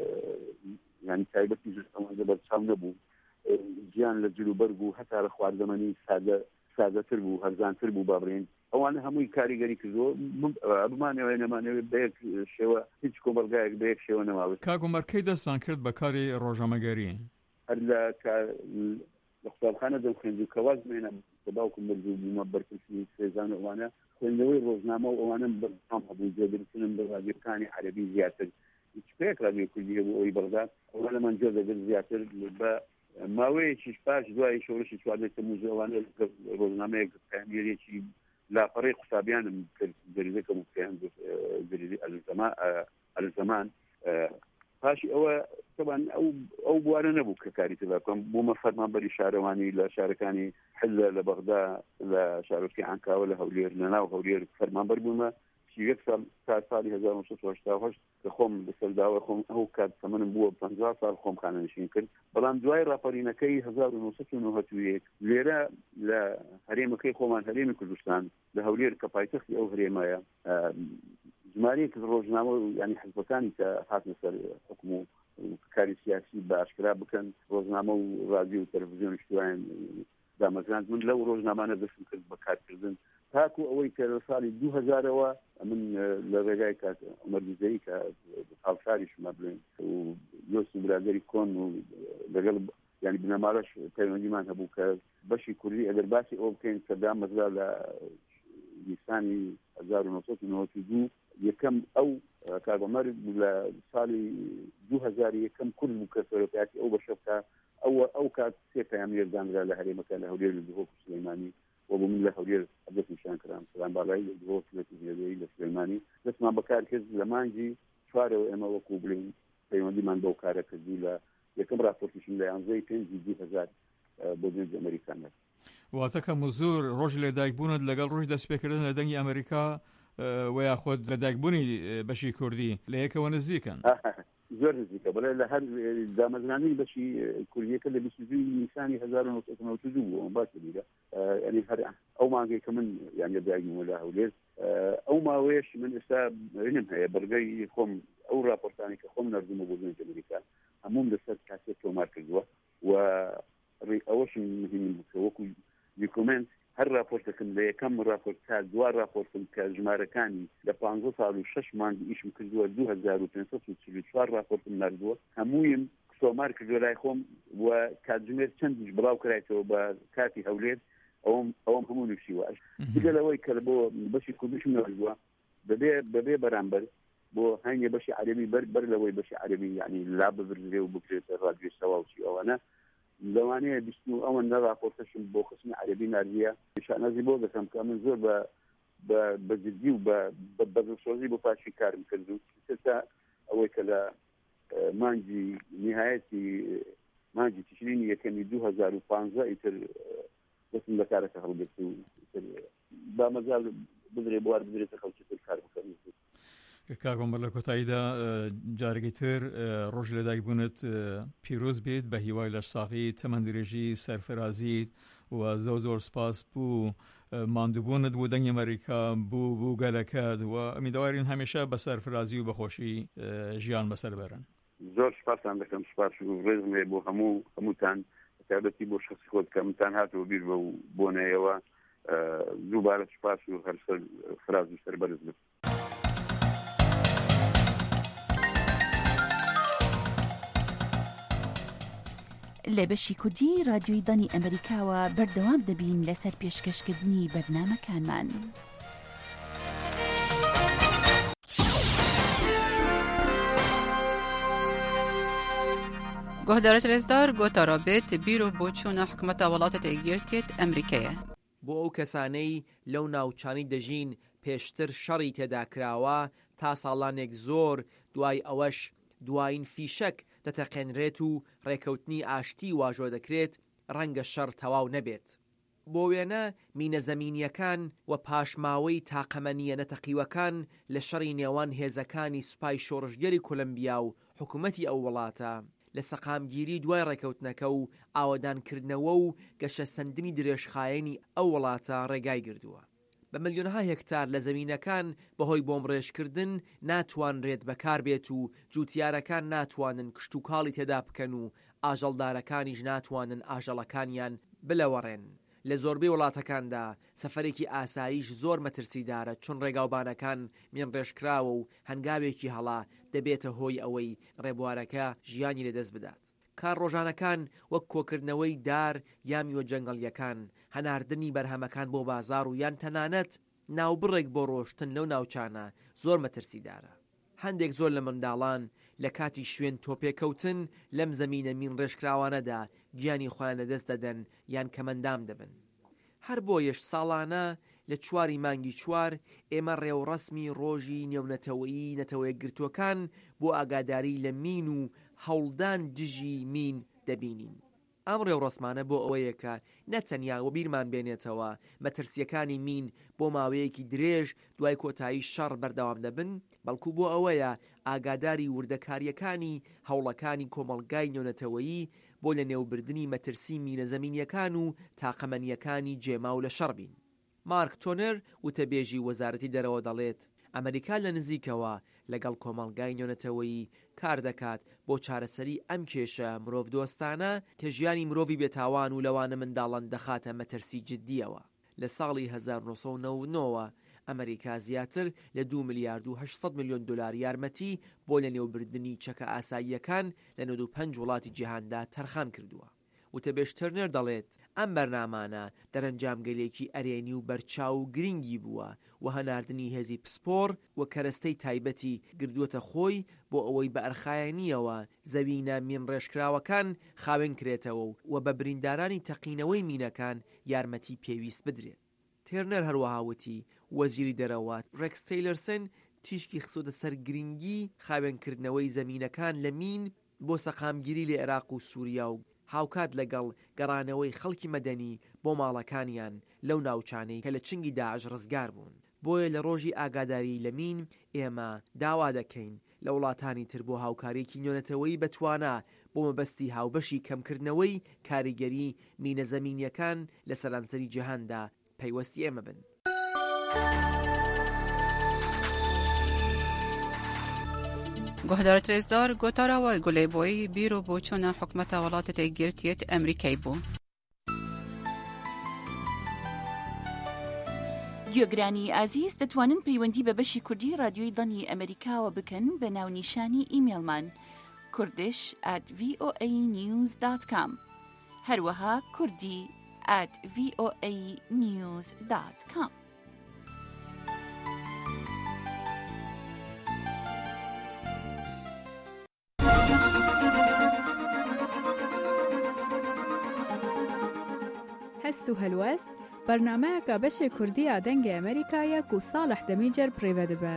ینی تایبەتی زۆرەوەندە بەرچاو نەبوو گیان لە جلوبەرگ و هەتا لە خواردەمەنی سادەتر بوو هەرزانتر بوو بابڕێن ئەوانە هەمووی کاریگەری کردووە بمانەوەی نەمانەوەی بە یەک شێوە هیچ کۆمەلگایەک بە یەک شێوە نەماوێت. کاک عومەر کەی دەستان کرد بە کاری ڕۆژنامەگەری؟ هەر لە قوتابخانە دەم خوێندو کەواز مێنە بە باوکم بەرزوو بوومە بەرپرسی سێزان ئەوانە خوێندنەوەی ڕۆژنامە و ئەوانە بەردەوام هەبوو جێدرچنم بە رادیۆکانی عەرەبی زیاتر هیچ رادیۆ کوردی هەبوو ئەوەی بەغداد ئەوانە من جێ دەگرت زیاتر بە ماوەیەکیش پاش دوای شۆڕشی 14 تەمووز ئەوانە ڕۆژنامەیەک تەحمیلێکی لاپەڕەی قوتابیانم کرد دەریزەکەم پێیان دەریزی ئەلزەمان پاشی ئەوە طبعا ئەو بوارە نەبوو کە کاری تێدا بکەم بوومە فەرمانبەری شارەوانی لە شارەکانی حلە لە بەغدا لە شارۆچکەی عەنکاوە لە هەولێر لە ناو هەولێر فەرمانبەر بوومە یەک ساڵ تا ساڵی 1988 کە خۆم بەسەرداوە خۆم ئەو کات تەمەنم بووە 50 ساڵ خۆم خانەنشین کرد بەڵام دوای ڕاپەڕینەکەی 1991 لێرە لە هەرێمەکەی خۆمان هەرێمی کوردستان لە هەولێر کە پایتەختی ئەو هەرێمایە ژمارەیەک ڕۆژنامە ینی حزبەکانی کە هاتنە سەر حکم و کاری سیاسی بە ئاشکرا بکەن ڕۆژنامە و رادیۆ و تەلەڤیزیۆن شتیوان دامەزراند من لەو ڕۆژنامانە دەستم کرد بە کارکردن تاکو ئەوەی کە لە ساڵی 2000ەوە من لە ڕێگای کات عومەر دیزەیی کە هاوشاریشمە بڵێن و دۆست و برادەری کۆن و لەگەڵ ینی بنەماڵەش پەیوەندیمان هەبوو کە بەشی کوردی ئەگەر باسی ئەو بکەین کە دامەزرا لە نیسانی 1992 یەکەم ئەو کاک عومەر لە ساڵی 2000 یەکەم کورد بوو کە سەرۆکایەتی ئەو بەشە بکە ئەو کات 3 پەیامی دانرا لە هەرێمەکە لە هەولێر لە دهۆک سلەیمانی وبوو من لە هەولێر هەدەف نیشان کردم سلام بالایی لە دهۆک لە سلەیمانی دەستمان بەکار کرد لە مانگی چوارەوە ئێمە وەکو بڵێن پەیوەندیمان بەو کارە کردی لە یەکەم راپۆرتیشم لە 11/5/2000 بۆ دەنگی ئەمریکانە واتە کە مزور ڕۆژ لێدایکبوونت لەگەڵ ڕۆژ دەستپێکردن لە دەنگی ئەمریکا و یاخۆت لەدایکبوونی بەشی کوردی لە یەکەوە نزیکن زۆر نزیکە بەڵێ لە هەر دامەزرانی بەشی کوردیەکە لە 22 نیسانی 1992 بوو باش دیرە ینی هەر ئەو مانگەی کە من یان لەدایکبووم لە هەولێر ئەو ماوەیەش من ئێستا ڕینم هەیە بەرگەی خۆم ئەو راپۆرتانی کە خۆم نەردومە بۆ دەنگی ئەمریکا هەمووم لەسەر کاسێت تۆمار کردووە و ئەوەش مهم بوو وەکو دیکومنت هەر راپۆرتەکەم لە یەکەم راپۆرت تا دوا راپۆرتم کە ژمارەکانی لە 15 ساڵ و 6 مانگ ئیشم کردووە 2544 راپۆرتم نردووە هەموویم تۆمار کردووە لای خۆم و کاتژمێر چەندیش بڵاو کرایەوە بە کاتی هەولێر ئەوم هەموو نووسیوە دیگە لەوەی کە بۆ بەشی کوردیشم نردووە بەبێ بەرامبەر بۆ هەنگێ بەشی عەرەبی بەر لەوەی بەشی عەرەبی یعنی لا ببرزێ و بکرێتە رادیۆ سەواوچی ئەوانە لەوانەیە بیست و ئەوەن راپۆرتەشم بۆ قسمی عەرەبی نردیە شانەزی بۆ دەکەم کە من زۆر بە جددی و بە بەدڵسۆزی بۆ پاشی کارم کردو تا ئەوەی کە لە مانگی نهایەتی مانگی تشرینی یەکەمی 2015 ئیتر دەستم لە کارەکە هەڵگرت و با مەجال بدرێ بوار بدرێتە خەڵکی تر کار بکەن. کاک عومەر لە کۆتاییدا جارێکی تر ڕۆژ لەدایکبوونت پیرۆز بێت بە هیوای لە ساغی تەمەندرێژی سەرفرازیت و زۆر سپاس بوو ماندووبوونت بوو دەنگی ئەمریکا بوو گەلەکەت و ئەمیدوارین هەمیشە بە سەرفرازی و بەخۆشی ژیان بەسەر بەرن. زۆر سپاسان دەکەم سپاس و ڕێزم لێ بۆ هەمووتان تایبەتی بۆ شخصی خۆت کە منتان هاتەوە بیر بە و بۆنەیەوە دووبارە سپاس و هەر فراز و سەربەرز بێت. لە بەشی کوردی رادیۆی دانی ئەمریکاوە بەردەوام دەبین لەسەر پێشکەشکردنی بەرنامەکانمان. گهدارت رزدار گوتا رابط بیرو بۆچوونە حکومەتە وڵاتە یەکگرتووە ئەمریکایە بۆ ئەو کەسانەی لەو ناوچانی دەژین پێشتر شەڕی تێدا کراوە تا ساڵانێک زۆر دوای ئەوەش دوایین فیشەک دەتەقێنرێت و ڕێکەوتنی ئاشتی واژۆ دەکرێت ڕەنگە شەڕ تەواو نەبێت. بۆ وێنە مینە زەمینیەکان و پاشماوەی تاقەمەنیە نەتەقیوەکان لە شەڕی نێوان هێزەکانی سوپای شۆڕژگەری کۆلمبیا و حکوومەتی ئەو وڵاتە لە سەقامگیری دوای ڕێکەوتنەکە و ئاوەدانکردنەوە و گەشە سەندنی درێژخایەنی ئەو وڵاتە ڕێگای گردووە. بە ملیۆنها هێکتار لە زەمینەکان بەهۆی بۆمڕێژکردن ناتوانرێت بەکار بێت و جوتیارەکان ناتوانن کشت و کاڵی تێدا بکەن و ئاژەڵدارەکانیش ناتوانن ئاژەڵەکانیان بلەوەڕێن. لە زۆربەی وڵاتەکاندا سەفەرێکی ئاساییش زۆر مەترسیدارە چون ڕێگاوبانەکان مێنڕێژکراوە و هەنگاوێکی هەڵا دەبێتە هۆی ئەوەی ڕێبوارەکە ژیانی لەدەست بدات. کار ڕۆژانەکان وەک کۆکردنەوەی دار یا میوە جەنگەڵیەکان، هەناردنی بەرهەمەکان بۆ بازار و یان تەنانەت ناوبڕێک بۆ ڕۆشتن لەو ناوچانە زۆر مەترسیدارە. هەندێک زۆر لە منداڵان لە کاتی شوێن تۆپێکەوتن لەم زەمینە مین ڕێژکراوانەدا گیانی خۆیان لەدەست دەدەن یان کەمەندام دەبن. هەر بۆیەش ساڵانە لە 4 مانگی 4 ئێمە ڕێوڕەسمی ڕۆژی نێونەتەوەیی نەتەوەیەکگرتووەکان بۆ ئاگاداری لە مین و هەوڵدان دژی مین دەبینین. ئەم ڕێوڕەسمانە بۆ ئەوەیە کە نەتەنیا و بیرمان بێنێتەوە مەترسیەکانی مین بۆ ماوەیەکی درێژ دوای کۆتایی شەڕ بەردەوام دەبن، بەڵکو بۆ ئەوەیە ئاگاداری وردەکاریەکانی هەوڵەکانی کۆمەڵگای نێونەتەوەیی بۆ لە نێوبردنی مەترسی مینە زەمینیەکان و تاقەمەنیەکانی جێماو لە شەڕ بین. مارک تۆنەر وتەبێژی وەزارەتی دەرەوە دەڵێت ئەمریکا لە نزیکەوە لەگەڵ کۆمەڵگای نێونەتەوەیی کار دەکات بۆ چارەسەری ئەم کێشە مرۆڤ دۆستانە کە ژیانی مرۆڤی بێتاوان و لەوانە منداڵان دەخاتە مەترسی جددیەوە. لە ساڵی 1990ەوە ئەمریکا زیاتر لە 2 ملیارد و 800 ملیۆن دلار یارمەتی بۆ لە نێوبردننی چەکە ئاساییەکان لە 95 وڵاتی جیهاندا تەرخان کردووە. وتەبێژ تەرنەر دەڵێت ئەم بەرنامانە دەرەنجامگەلێکی ئەرێنی و بەرچاو و گرنگی بووە و هەناردنی هێزی پسپۆر و کەرەستەی تایبەتی گردووەتە خۆی بۆ ئەوەی بە ئەرخایەنیەوە زەوینە مین ڕێژکراوەکان خاوێن کرێتەوە و بە بریندارانی تەقینەوەی مینەکان یارمەتی پێویست بدرێت. تێرنەر هەروەها وتی وەزیری دەرەوات ڕێکس تەیلەرسن تیشکی خسۆتە سەر گرنگی خاوێنکردنەوەی زەمینەکان لە مین بۆ سەقامگیری لە عێراق و سووریا و هاوکات لەگەڵ گەڕانەوەی خەڵکی مەدەنی بۆ ماڵەکانیان لەو ناوچانەی کە لە چنگی داعش ڕزگار بوون. بۆیە لە ڕۆژی ئاگاداری لە مین ئێمە داوا دەکەین لە وڵاتانی تر بۆ هاوکاریەکی نێونەتەوەیی بەتوانە بۆ مەبەستی هاوبەشی کەمکردنەوەی کاریگەری مینە زەمینیەکان لە سەرانسەری جیهاندا پەیوەستی ئێمە بن. گهدارت رزدار گوتاراوای گولی بوی بیرو بۆچوونە حکومەتە وڵاتە یەکگرتووە ئەمریکای بوو. گوێگرانی ئازیز دەتوانن پەیوەندی بە بەشی کوردی رادیۆی دانی ئەمریکاوە بکەن بە ناونیشانی ئیمێلمان kurdish@voanews.com هەروەها kurdi@voanews.com. هەست و هەلوەست بەرنامەیەکە بەشێ کوردیە دەنگی ئەمریکایەک و ساڵح دەمیجەر پڕێوە دەبە.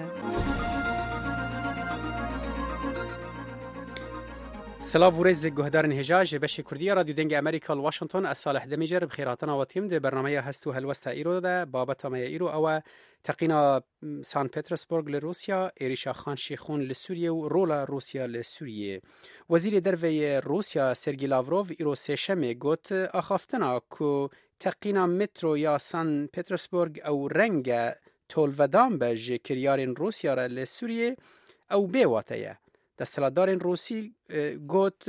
سلااو و ڕێزێک گوهدارن هێژا ژێ بەشی کوردیە رادیو دەنگی ئەمریکا لە واشنگتن ئە ساڵح دەمیجەر بخێراتەنە وەتیم دێ بەرنامەیە هەست و هەلوەستە ئیرۆدا بابەتەمەیە ئیرۆ ئەوە تەقینا سان پێترسبورگ لە رووسیا ئێریشا خانشیخۆن لە سووریە و ڕۆڵە رووسیا لە سووریە. وەزیری دەرڤەیە رووسیا سێرگی لاڤرۆڤ ئیرۆ سێشەمێ گوت ئاخافتنا کو تەقینا مترۆ یا سان پێترسبورگ ئەو ڕەنگە تۆلڤەدان بە ژێ کریارên رووسیا را لە سووریە ئەو بێواتەیە. دەسەڵاتدارên رووسی گوت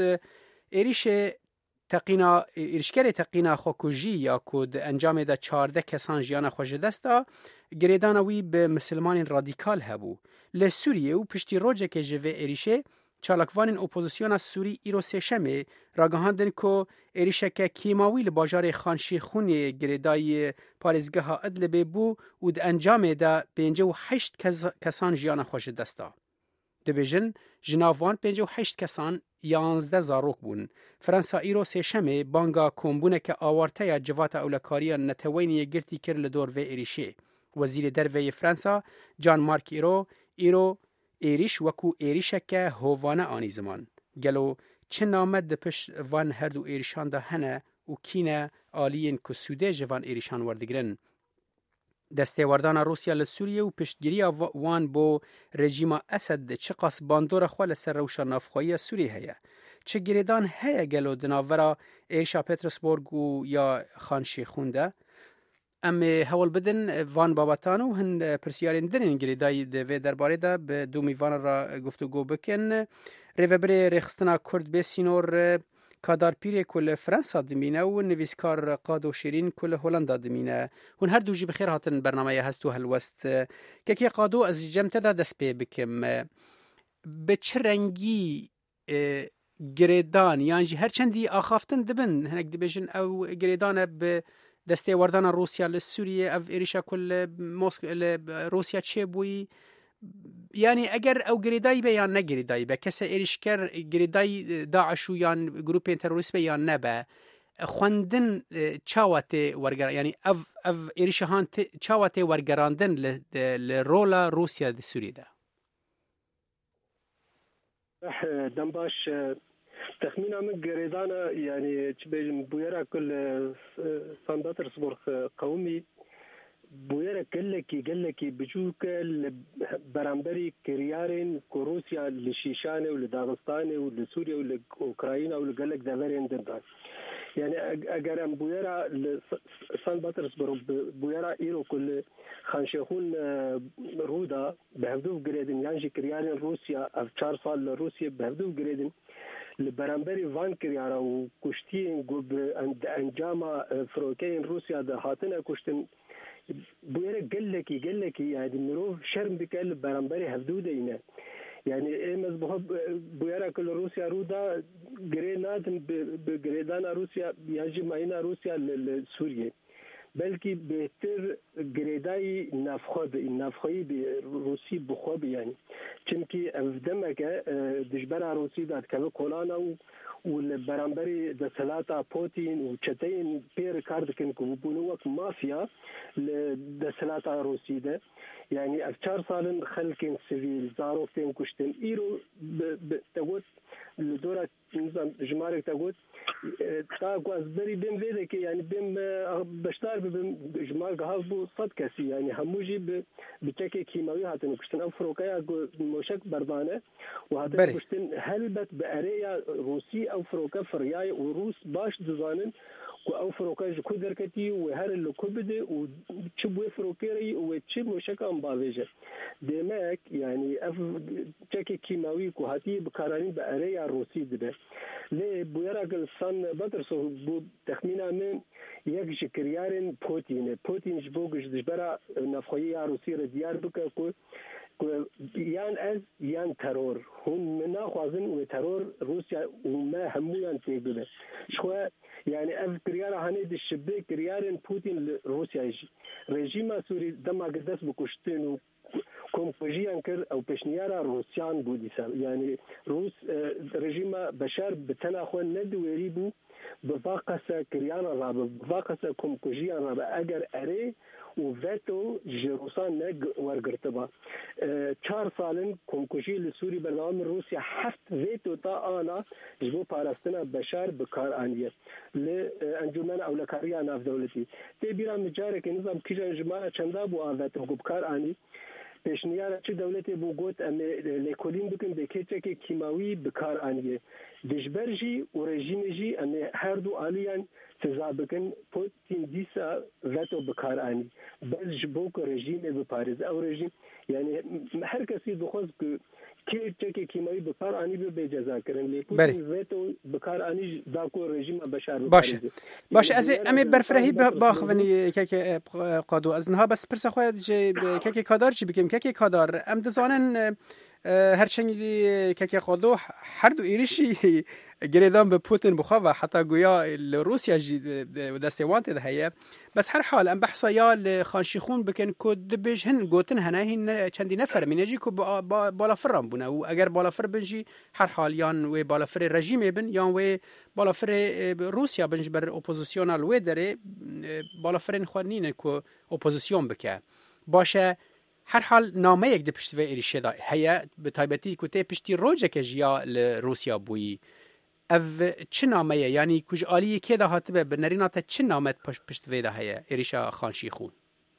ئێریشکەرێ تەقینا خۆکوژی یا کو di ئەنجامê de 14 kesan jiyana xwe ji dest da girêdana wî bi misilmanên radîkal hebû. Li Sûriyê û piştî rojekê ji vê êrişê çalakvanên opozisyona Sûrî îro sêşemê ragihandin ku êrişeke kîmawî li bajarê Xanşîxûnê girêdayê parêzgeha Idlibê bû û di encamê de 58 kesan jiyana xwe ji dest da. Dibêjin ji nav wan 58 kesan 11 زاروک بون. فرانسا ایرو سێشەمێ بانگا کۆمبوونێکە ئاوارتەیە جڤاتە ئەولەکاریە نەتەوەینیە گرتی کرد لە دۆر vê êrişê. وەزیرê derveyê Fransa Jean Marc îro êriş wekû êrişeke hovane anî ziman. Gelo çi namet di pişt van her du êrişan de hene û kîne aliyên ku Sûdê ji van êrişan werdigirin. Destêwerdana Rûsya li Sûriyê û piştgiriya wan bo rejîma Esed çi qas bandora xwe li ser rewşa navxweyiya Sûriyê heye. Çi girêdan heye gelo di navbera êrişa Petersburg û ya Xanşêxûn de? Em ê hewl bidin van babatan û hin pirsiyarên dinên girêdayî di vê derbarê de bi du mîvanan re guftugû bikin. Rêveberê rêxistina Kurd bê sînor Kadarpîrê ku li Fransa dimîne û nivîskar Qado Şêrîn ku li Holanda dimîne. Hûn her du jî bi xêr hatin bernameya Hest û Helwest. Kekê Qado ez cem te de dest pê bikim. Bi çi rengî girêdan yan jî her çendî axaftin dibin hinek dibêjin ew girêdan e bi destêwerdana Rûsya li Sûriyê ev êrişa ku li Rûsya çêbûyî. Yani eger ew girêdayî be yan ne girêdayî be kese êrişker girêdayî Daeş û yan grupên terorîst be yan nebe xwendin çawa tê wergeran yani ev êrişehan çawa tê wergerandin li rola Rûsya di Sûriyê de. دەمباش تخمينا من جريدانا يعني تبين بويرا كل سان بطرسبورغ قومي بويرا قال لك بجوك برامبري كريارين كروسيا للشيشان ولداغستان ولسوريا ولأوكرانيا ولقال لك دافرين دندان يعني اگر ام بويرا سان بطرسبورغ بويرا ايرو كل خانشيخون رودا بهدوف جريدن يعني كريارين روسيا اف 4 سال روسيا بهدوف جريدن لبرامبري فان كريارا وكشتين قب انجاما فروكين روسيا ده هاتنا كشتن بويرا قال لك يعني مروف شرم بكال برامبري هفدودينا يعني امز بحب بويرا كل روسيا رودا جرينات بجريدانا روسيا يجي معنا روسيا لسوريا بلكي بهتر جريداي نافخوي بروسي بخوب يعني چونكي افدمك دجبرا روسي دات كلو كولانا والبرامبري دسلاتا بوتين وچتين بير كاردكن كوبونوك مافيا دسلاتا روسي ده يعني افشار صالن خلكين سيفيل زاروكتين كشتن ايرو تقول لدورة نظام جمارك تقول تاكو ازبري بين فيدك يعني بين بشتار بين جمار قهابو صد كسي يعني هموجي بتكي كيماوي هاتن كشتن افروكايا موشك بردانه وهاتن كشتن هلبت باريا روسي افروكا فرياي وروس باش دزانن او فروكاج کو درکتی و هر اللي كبده و تشبو فروكيري و تشبو شكا مباوجه دمك يعني اف تشكي كيماوي كو هاتي بكاراني باريا روسي ده لي بويراك سان باترسو بو تخمينا من يك شكريارن بوتين جبوغش دجبرا نفخوي روسي ديار بك كو یان از یان ترور هم منا خوازن و ترور روسیا و ما همویان تیگله شو يعني اف كريار هاني دي الشبه كريارن بوتين روسيا رژیم سوری دما قدس بكشتين و كومبوجيان كر او بشنيارا روسيان بوديسا يعني روس رژیم بشار بتناخو ندويري بو بفاقسا كريانا رابا بفاقسا كومبوجيان رابا اگر اري وفيتو جيروسان نج ورقرتبا 4 سالن كومكوشي لسوري برنامج روسيا حفت فيتو تا انا جبو باراستنا بشار بكار انيه لانجمن اولكاريا ناف دولتي تبيرا مجارك نظام كيجان جماعه چندا بو افاتو بكار اني پیشنیار چه دولتی بو گوت ام لیکولین بکن به کچه کیماوی بکار انیه دجبرجی و رژیمجی ام هر دو آلیان سزا بکن پوتین دیسا وتو بکار انی بس جبوک رژیم بپارز او رژیم یعنی هر کسی بخواست که کچه کیماوی بکار انی به جزا کرن لیکولین وتو بکار انی داکو رژیم بشار باشه از امی برفرهی باخونی که قادو از نها بس پرس خو که کادار چی بکیم که کادار ام دزانن هرچنگی که قادو هر دو ایریشی گریدان به پوتین بخوا و حتی گویا روسیا دستوانت ده هيا بس هر حال ام بحثا یا لخانشیخون بکن که دبیج هن گوتن هنه هن چندی نفر منجی که بالا فرم بونه و اگر بالا فر بنجی هر حال یان و بالا فر رژیم بن یان و بالا فر روسیا بنج بر اپوزیسیونال و داره بالا فرن خوانین که اپوزیسیون بکه باشه هر حال نامه یک ده پشت و ایریشه دا هیا به تایبتی که تی پشتی روجه که جیا لروسیا بویی او چه نامه یعنی کج آلی که ده هاتبه بنرینات چه نامه پشت و ده هیا ایریشا خانشیخون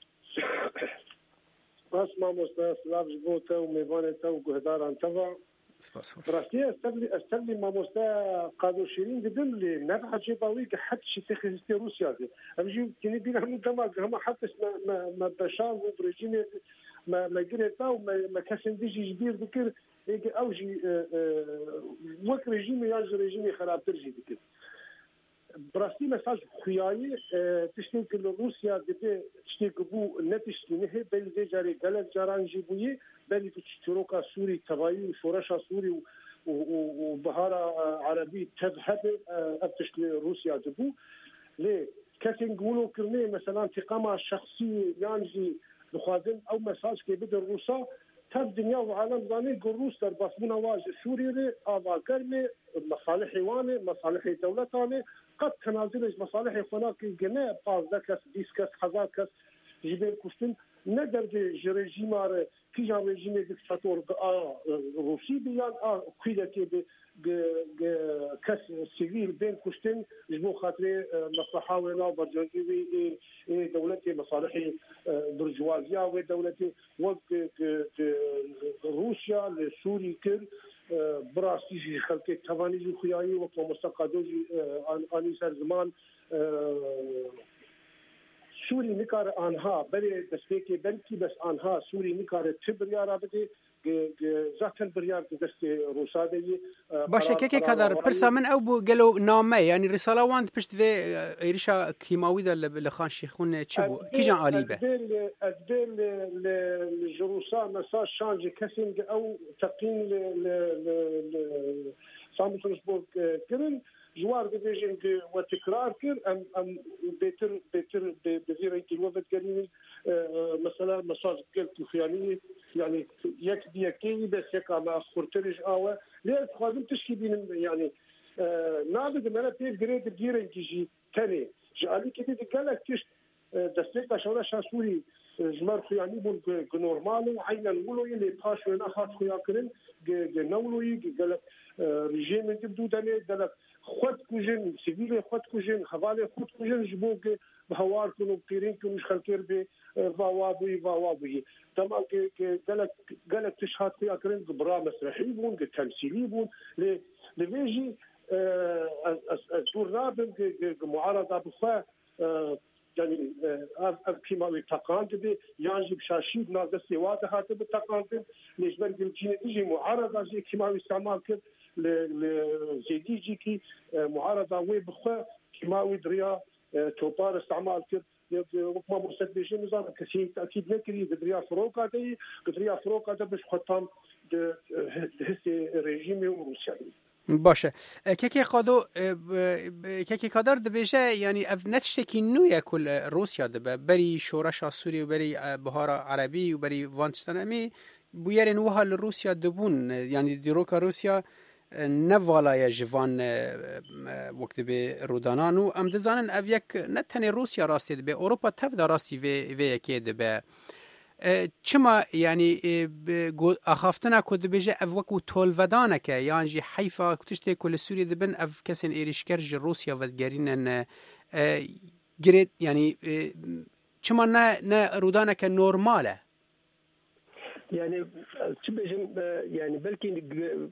بس ما مستسلام جبوته و میوانته و گهداران توا براستی استقلی ما مستا قادو شیرین دیدم لی نفع جباوی که حد شی تخیستی روسیا دی امجی کنی بینا همون تمام هم حتی ما بشار و برژیم ما گرفته و ما کسی دیجی جبیر دکر ایک اوجی وقت رژیم یا رژیم خرابتر جی دکر براستی مساج خویایی تشتی که روسیا دیده تشتی که بو نتشتی نه بلی جاری گلک جاران جی بویی بلی که چروکا سوری تبایی و شورشا سوری و بهار عربی تذهب ابتشت روسیا دبو لی کسی نقولو کرنه مثلا انتقام شخصی یانجی بخوادن او مساج که بده روسا تب دنیا و عالم زاني قروس در باسمون واج سوريا آباكرمي مصالح واني مصالح دولتاني قد تنازل مصالح خناك جناء باز ذكس ديسكس حزاكس جبال كوستن ندر دي ريجيمار كي جان ريجيم ديكتاتور روسي بيان كيدتي كاس سيفيل بين كوستن جبو خاطري مصلحه ولا برجوي دولتي مصالح برجوازيا ودولتي وقت روسيا لسوري كر براسي خلقي تواني خوياي وقت مستقادوجي اني سر زمان سوری نکار آنها برای دسته بلکی بس آنها سوری نکار تبریار آبده زاتن بریار دست روسادهی باشه که کدر پرسا من او بو گلو نامه یعنی رساله واند پشت و ایرشا کیماوی در لخان شیخون چه بو کی جان عالی به ادبل لجروسا مساج شانج کسینگ او تقین سامسونسبورگ کرن جوار ديفيجن وتكرار كر ام بيتر بزير انت الوفد كريمي مثلا مساج قلت خياني يعني يكدي بس يقع مع خرترج اوه ليه خادم تشكي بين يعني نابد من بير جريد دير انتجي ثاني جالي كده قالك تش دستك شورا شاسوري جمر خياني بون نورمال عينا نقولوا اللي باش وين اخذ خيا كرن نولوي قالك رژیم تبدو دنه دلک خود کجن سیویل خود کجن حواله خود کجن جبو که بهوار کنو پیرین کنو خلکر به واوابوی تمام که دلک تشهد خیا کرن برا مسرحی بون که تمثیلی بون لویجی دور رابن که معارضه بخوا يعني كيما تقانت به يعني بشاشيد ناس سواد هات بتقانت ليش بنقول يجي معارضه زي كيما استعمال كده لزيديجي كي معارضه وي بخوا كيما ودريا توبار استعمال كده وقت ما مرسد بيجي نظام كثير اكيد نكري دريا فروقه ده باش ختم هسه رژیم روسیه باشه که خودو که قدر دبیجه یعنی اف نتشتکی نویا کل روسیا دبه بری شورش سوری و بری بهار عربی و بری وانتشتن امی بویرین وها لروسیا دبون یعنی دیروکا روسیا نوالای جوان وقت به رودانانو ام دزانن اف یک نتنی روسیا راستی دبه اروپا تفدا راستی و یکی دبه چما یعنی اخافتنا کد بجه اف وکو تولودانه که یعنی حیفا کتشته کل سوری دبن اف کسین ایریشکر جی روسیا ودگرینن گرید یعنی چما نه رودانه که نورماله يعني تبجم يعني بلكي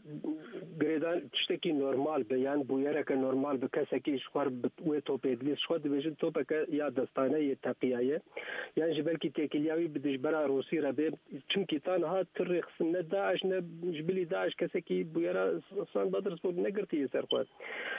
جريدان تشتكي نورمال بيان بويرك نورمال بكسكي شخور بتوبيد ليش شخور دبجن توبك يا دستانه تقيايه يعني بلكي تكلياوي بدش برا روسي ربي چونكي تانها ترخ سنه داعش جبلي داعش كسكي بويرا صان بدر سبوت نغرتي سرخوات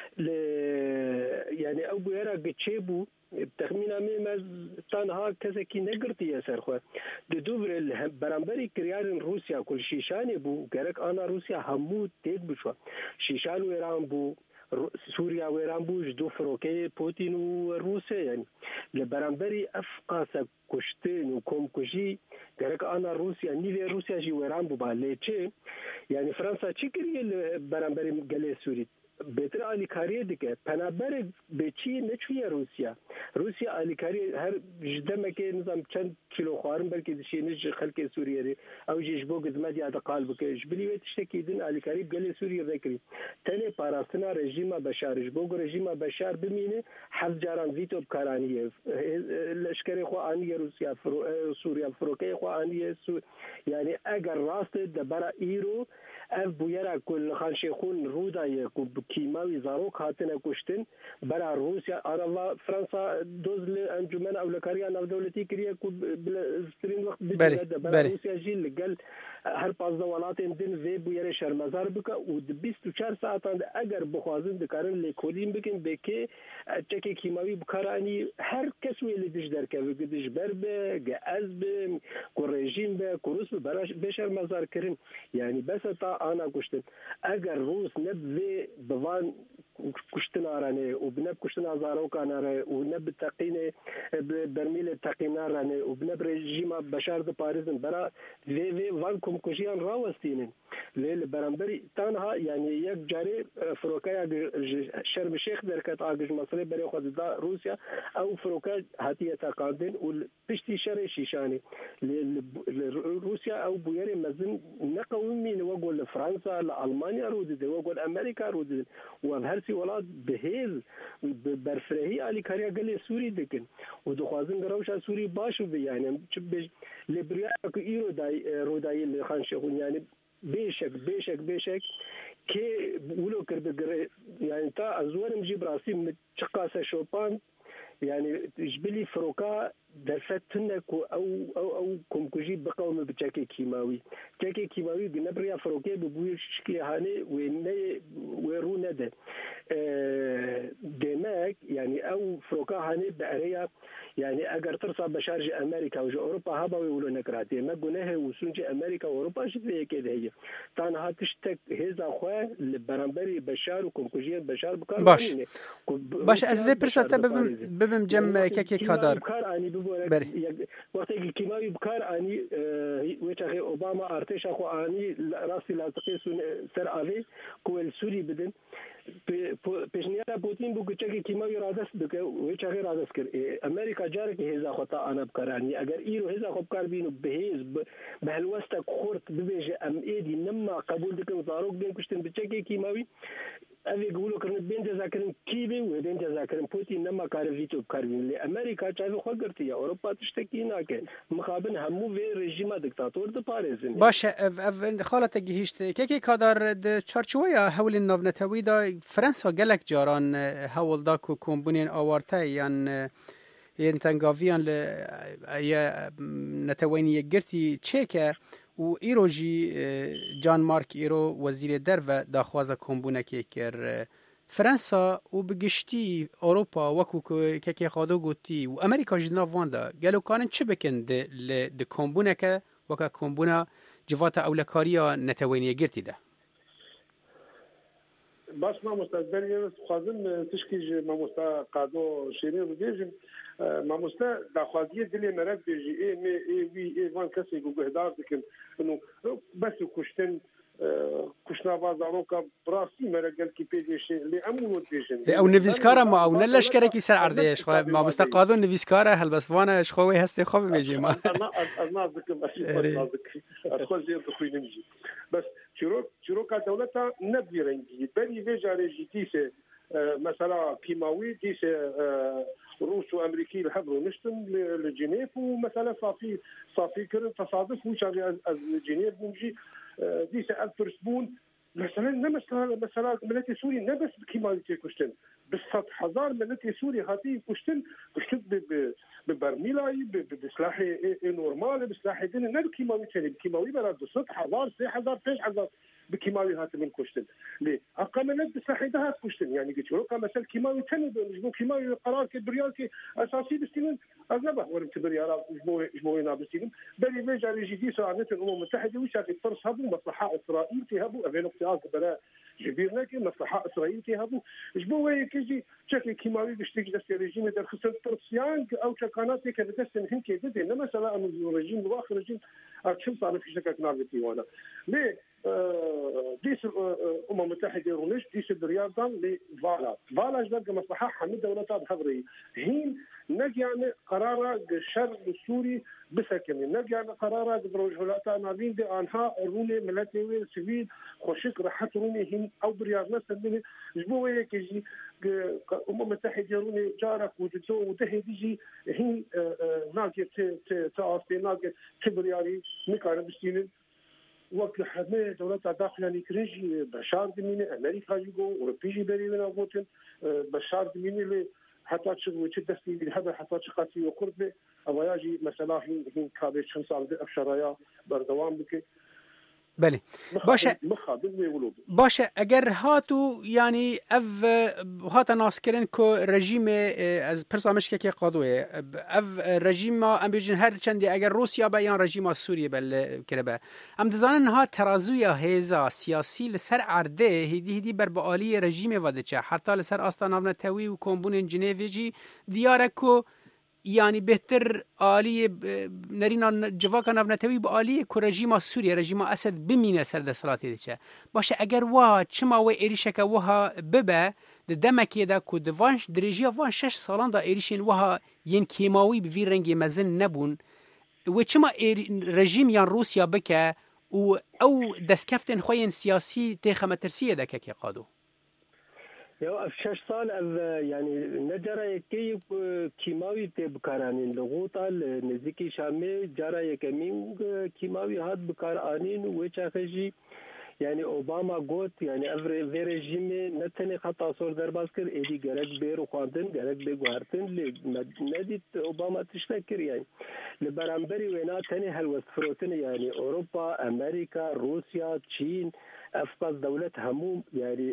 يعني او بويرا گچيبو تخمينا ميمز تانها كسكي نغرتي سرخوات ددوبر برامبري كريارن روسيا كل شيشاني بو گرك انا روسيا همو تيك بشوا شيشان ويران بو سوريا ويران بوج دو فروكي بوتين وروسيا يعني لبرامبري افقاسا كشتين وكم كجي قالك انا روسيا نيفي روسيا جي ويران بوباليتشي يعني فرنسا تشكري برامبري قال سوري بهتر آلیکاری دیگه پنابر به چی نچویه روسیا آلیکاری هر جدمه که نظام چند کیلو خوارم بلکه دشی نج خلق سوریه ری او جیش بو قدمت یا دقال بکش بلیوه تشتکی دین آلیکاری بگل سوریه رکری تنه پاراستنا رژیم بشارش بو رژیم بشار بمینه حفظ جاران ویتو بکارانیه لشکر خو آنیه روسیا سوریا فروکه خو آنیه یعنی اگر راست دبر ایرو اف بویرا کل خانشخون رودای کیماوی زاروک هاتنه کشتن برا روسیا آرا فرانسا دوزل انجمن اولکاریا ناو دولتی کریه کو بلسترین وقت بده برا روسیا جیل لگل هر 15 ولاتین دین وی بویرا شرمزار بک او 24 ساعتان اگر بخوازن دکارن لیکولین بکن بکه چکی کیماوی بکارانی هر کس ویل دیش درکه وگدیش بربه گازب کو رژیم به کوروس به شرمزار کرن یعنی بس تا انا کشتن اگر روس نبوی بوان کشتن آرانه و بنب کشتن آزارو کاناره و نب تقینه برمیل تقین آرانه و بنب رژیم بشار د پاریزن برا وی وان کم کشیان راوستینن لیل برانبری تنها یعنی یک جاری فروکای شرم شیخ درکت آگش مسئله برای خود دا روسیا او فروکای هاتیه تاقاندن و پشتی شر شیشانی روسیا او بویری مزن نقومین وقول فرانسا لألمانيا رودد وقول أمريكا رودد وبهرسي ولاد بهيز برفرهي آلي كاريا قال سوري دكن ودخوازن قروشا سوري باشو بي يعني لبريا إيرو داي روداي اللي خانشيخون يعني بيشك كي ولو كرب يعني تا أزورم جيب راسي متشقاسة شوبان يعني جبلي فروكا درفتنك او كمكوجي بقوم بتشكي كيماوي تشكي كيماوي بنبريا فروكي ببوي شكلي هاني ويرونا ده دماغ يعني او فروكا هاني بأريا يعني اگر ترصى بشارج امريكا وجو اوروبا هبا ويقولوا نكراتي ما قناه وسنج امريكا واوروبا شفيه كده هي تانها تشتك هذا خو لبرامبري بشار وكمكوجي بشار بكار باش از في برسات ببم جم كيكي كادر وقتی کیماوی بکار آنی وچه اوباما ارتش خو آنی راستی لازقی سر آوی کوال سوری بدن پیشنهاد پوتین بو که کیماوی رادست بکه وچه رادست کرد امریکا جاره که هزا خطا آن بکارانی اگر ایرو هزا خو بکار بینو بهیز به الوسط خورت ببیجه ام ایدی نما قبول دکن زاروک بین کشتن بچه کیماوی اوی گولو کرن بین جزا کرن کیبه و بین جزا کرن پوتین نما کار ویتو بکاربین لی امریکا چاوی خو گرتی یا اوروپا تشتکی ناکه مخابن همو وی رژیم دکتاتور د پاریزن باشه خالت گهیشت کی کادر د چارچویا حول النوونتوی دا فرانسا گلک جاران حول دا کو کومبونین آوارته یان تنگاویان ل یا نتوینی گرتی چیکه و ایروجی جان مارک ایرو وزیر درو داخوازه کمبونه که کر فرانسا و بگشتی اروپا وکو که خادو گوتی و امریکا جدنا واندا گلو کانن چه بکن ده کمبونه که وکا کمبونه جوات اولکاریا نتوینیه گرتی ده باش ما مستقبل خوازم تشکیج ما مستقادو شیرین رو دیجم ما مستا داخوازیه دلی مرد بیجی ای وان کسی گوهدار دکن انو بس کشتن کشنا بازاروکا براستی مرگل کی پیدیش لی امون دیجن او نویسکارا ما او نلشکره کی سر عردهش خو ما مستقادو نویسکارا هلبسوانه خوی هستی خوب بیجی ما از نازکم ادخل زیر دخوی نمیجی بس چروکا دولتا نبی رنگی بلی ویجاره جیتیسه مثلا كيماوي ديس روس وامريكي الحبروا نشتم لجنيف ومثلا صافي كرن تصادف وش جنيف نمشي ديس الفرسبون مثلا مثلا ملتي سوري نبس كيماوي كشتن بالسطح هزار ملتي سوري هاتي كشتن ببرميلاي بسلاح نورمال بسلاح دين نب كيماوي تاني كيماوي برا بالسطح هزار 3000 5000 بكيماوي هات من كشتن ليه أقام بسلاح ده كشتن يعني قلت له كم مثل كيماوي تاني مجموع كيماوي قرار كبريال كي أساسي بستين أغلبه ورم كبريال مجموع نابستين بل يرجع لجديد ساعات الأمم المتحدة وش هذه فرص هبوا مصلحة إسرائيل في هبوا أبين اقتراض بلا جبيرنا كي مصلحه اسرائيل كي هذو جبوا يكجي شكل كيماوي بيشتكي داس الرجيم در خصن ترسيان او شكانات كي بدسن هم كي دد انما سلا الرجيم واخر رجيم ارشم صار في شكل نارتي وانا ليه ديس الامم المتحده رونش ديس الرياضه فالا جبر مصلحه حمد دولتها بحضري هين نجي قرار الشر السوري بسكن نجي قرار بروجولاتنا نادين دي انها روني ملاتي سيفيل خوشك راح روني هين او برياض مثلا جبوه كيجي الامم المتحده روني جارك وتتو وتهديجي هين ناقي تعاطي ناقي كبرياري مكان بستين وقت حماية دولتها داخلاني كريجي بشار دميني أمريكا يجو أوروبيجي بريونا غوتن بشار دميني اللي حتى تشغل تدستي بالهبل حتى تشقاتي وقربه أو يجي مثلا هين كابي شمسان بأبشرايا بردوام بكي بله باشه اگر هاتو یعنی اف هات ناسکرین کو رژیم از پرسامش که قادوه اف رژیم ما ام بیجن هر چندی اگر روسیا به یا رژیم سوریه بل کربه ام دزانن ها ترازوی هزا سیاسی لسر عرده هدی بر بالی رژیم ودچه حتی لسر استانابنا توی و کمبون جنیویجی دیارکو یعنی بهتر عالی نرینا جواکا نفتوی با عالی که رژیم سوریه رژیم اسد بمینه سر دستلاتی دیچه باشه اگر وا چما و ایریشک وها ببه دمکی دا که دوانش درجیا وان 6 سالان دا ایریشین وها ین کیماوی به رنگ مزن نبون و چما رژیم یا روسیا بکه او دستکفتن خوین سیاسی تخمترسیه دا که قادو يا 6 سال يعني نجرى كي كيماوي بكارانين لغوطا نزيكي شامي جرى كمين كيماوي هاد بكارانين وچاخجي يعني اوباما قوت يعني افري ريجيمي نتني خطا صور درباسكر ايدي جرك بيرو خواندن جرك بيغوارتن لنديت اوباما تشتكر يعني لبرامبري وينا تاني هالوسفروتن يعني اوروبا امريكا روسيا تشين افقاز دولة هموم يعني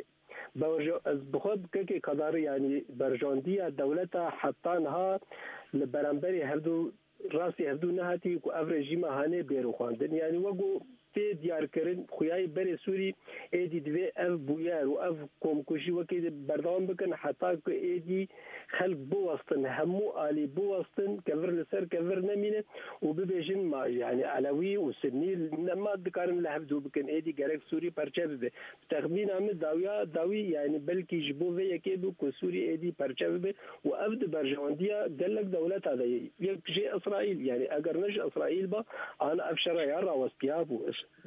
بخود که قدر يعني برجاندية دولتها حطانها لبرانبري هردو راسي هردو نهاتي و اف رژیم هانه بیرو خواندن يعني وگو في ديار كرن خوياي بري سوري ايدي دوي اف بويار و اف كومكوشي وكي بردوام بكن حتى ايدي خلق بوستن همو آلي بوستن كفر لسر كفر نمينه و ببيجن ما يعني علوي و سني نما دكارن لحفظو بكن ايدي جارك سوري پرچه ببه تخمين عمد داوي يعني بلكي جبو في يكيبو كو سوري ايدي پرچه ببه و اف برجواندية قلق دولت هذا يكشي اسرائيل يعني اگر نج اسرائيل با انا افشر يارا وستيابو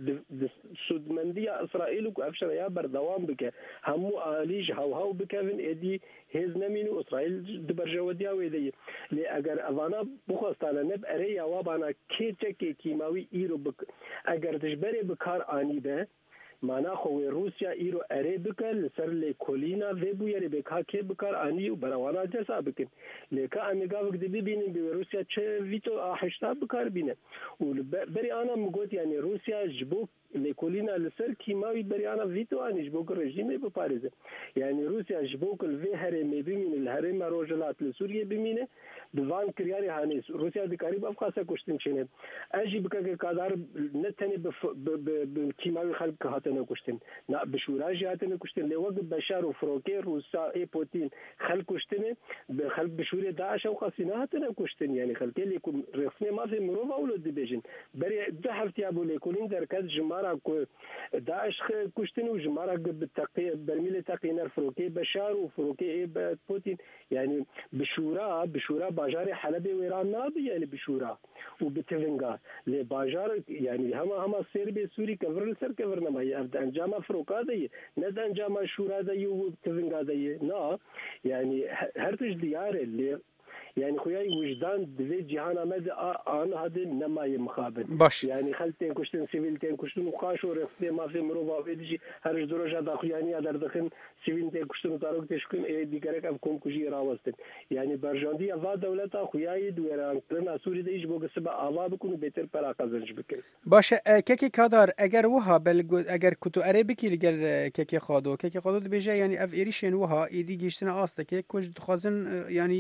سودمندية اسرائيل و افشر يا بردوام بك همو آليج هاو بكافن ايدي هز نمينو اسرائيل دبرجوديا ويدي لي اگر اوانا بخواستانا نب اريا وابانا كيچك كيماوي ايرو بك اگر تجبري بكار اني به معنا خو روسیا ایرو اره بکر لسر لی کولینا و بو یری بکا که بکار آنی و بروانا جسا بکن لیکا امیگا وقت ببینیم به روسیا چه ویتو آحشتا بکار بینه و بری آنا مگوت یعنی روسیا جبو لكولينا لسر كيماوي بريانا فيتو اني جبوك الرجيم بباريزه يعني روسيا جبوك الفي هرم بمين الهرم روجلات لسوريا بمينه بفان كرياري هانيس روسيا دي قريب افقاسا كشتن شنه اجي بك قدر نتني بكيماوي خلق هاتنا كشتن نا بشوراج هاتنا كشتن لوق بشار وفروكي روسا اي بوتين خلق كشتن بخلق بشوري داعش وقاسينا هاتنا كشتن يعني خلق لكم رفني ما في مروفا ولد ديبيجن بري دحفت يا ابو لكولين دركز جماعه داعش كشتن وجمارة بالتقي برميل تقي نار فروكي بشار وفروكي بوتين يعني بشورا باجار حلب وإيران نابي يعني بشورا وبتفنجا لباجار يعني هما سيربي سوري كفر سر كفرنا ما يفد انجام فروكا دي ند انجام شورا دي وبتفنجا دي نا يعني هرتج ديار اللي يعني خوياي وجدان دي جهان امد انا هذا نماي مخابن باش يعني خلتين كشتن سيفيلتين كشتن وقاشو رفته ما في مروبا فيدي هرج درجه داخلياني ادر دخن سيفيلتين كشتن تاروك تشكن اي ديكرك افكم كجي راوستن يعني برجاندي افا دولتا خوياي دويران كرنا سوري ديج بوغ سبا اوا بكون بيتر برا قزنج بكن باش كيكي كادر اگر وها اگر كتو عربيكي لگل كيكي قادو دبيجه يعني اف ايريشن وها ايدي گشتن است که کج خازن يعني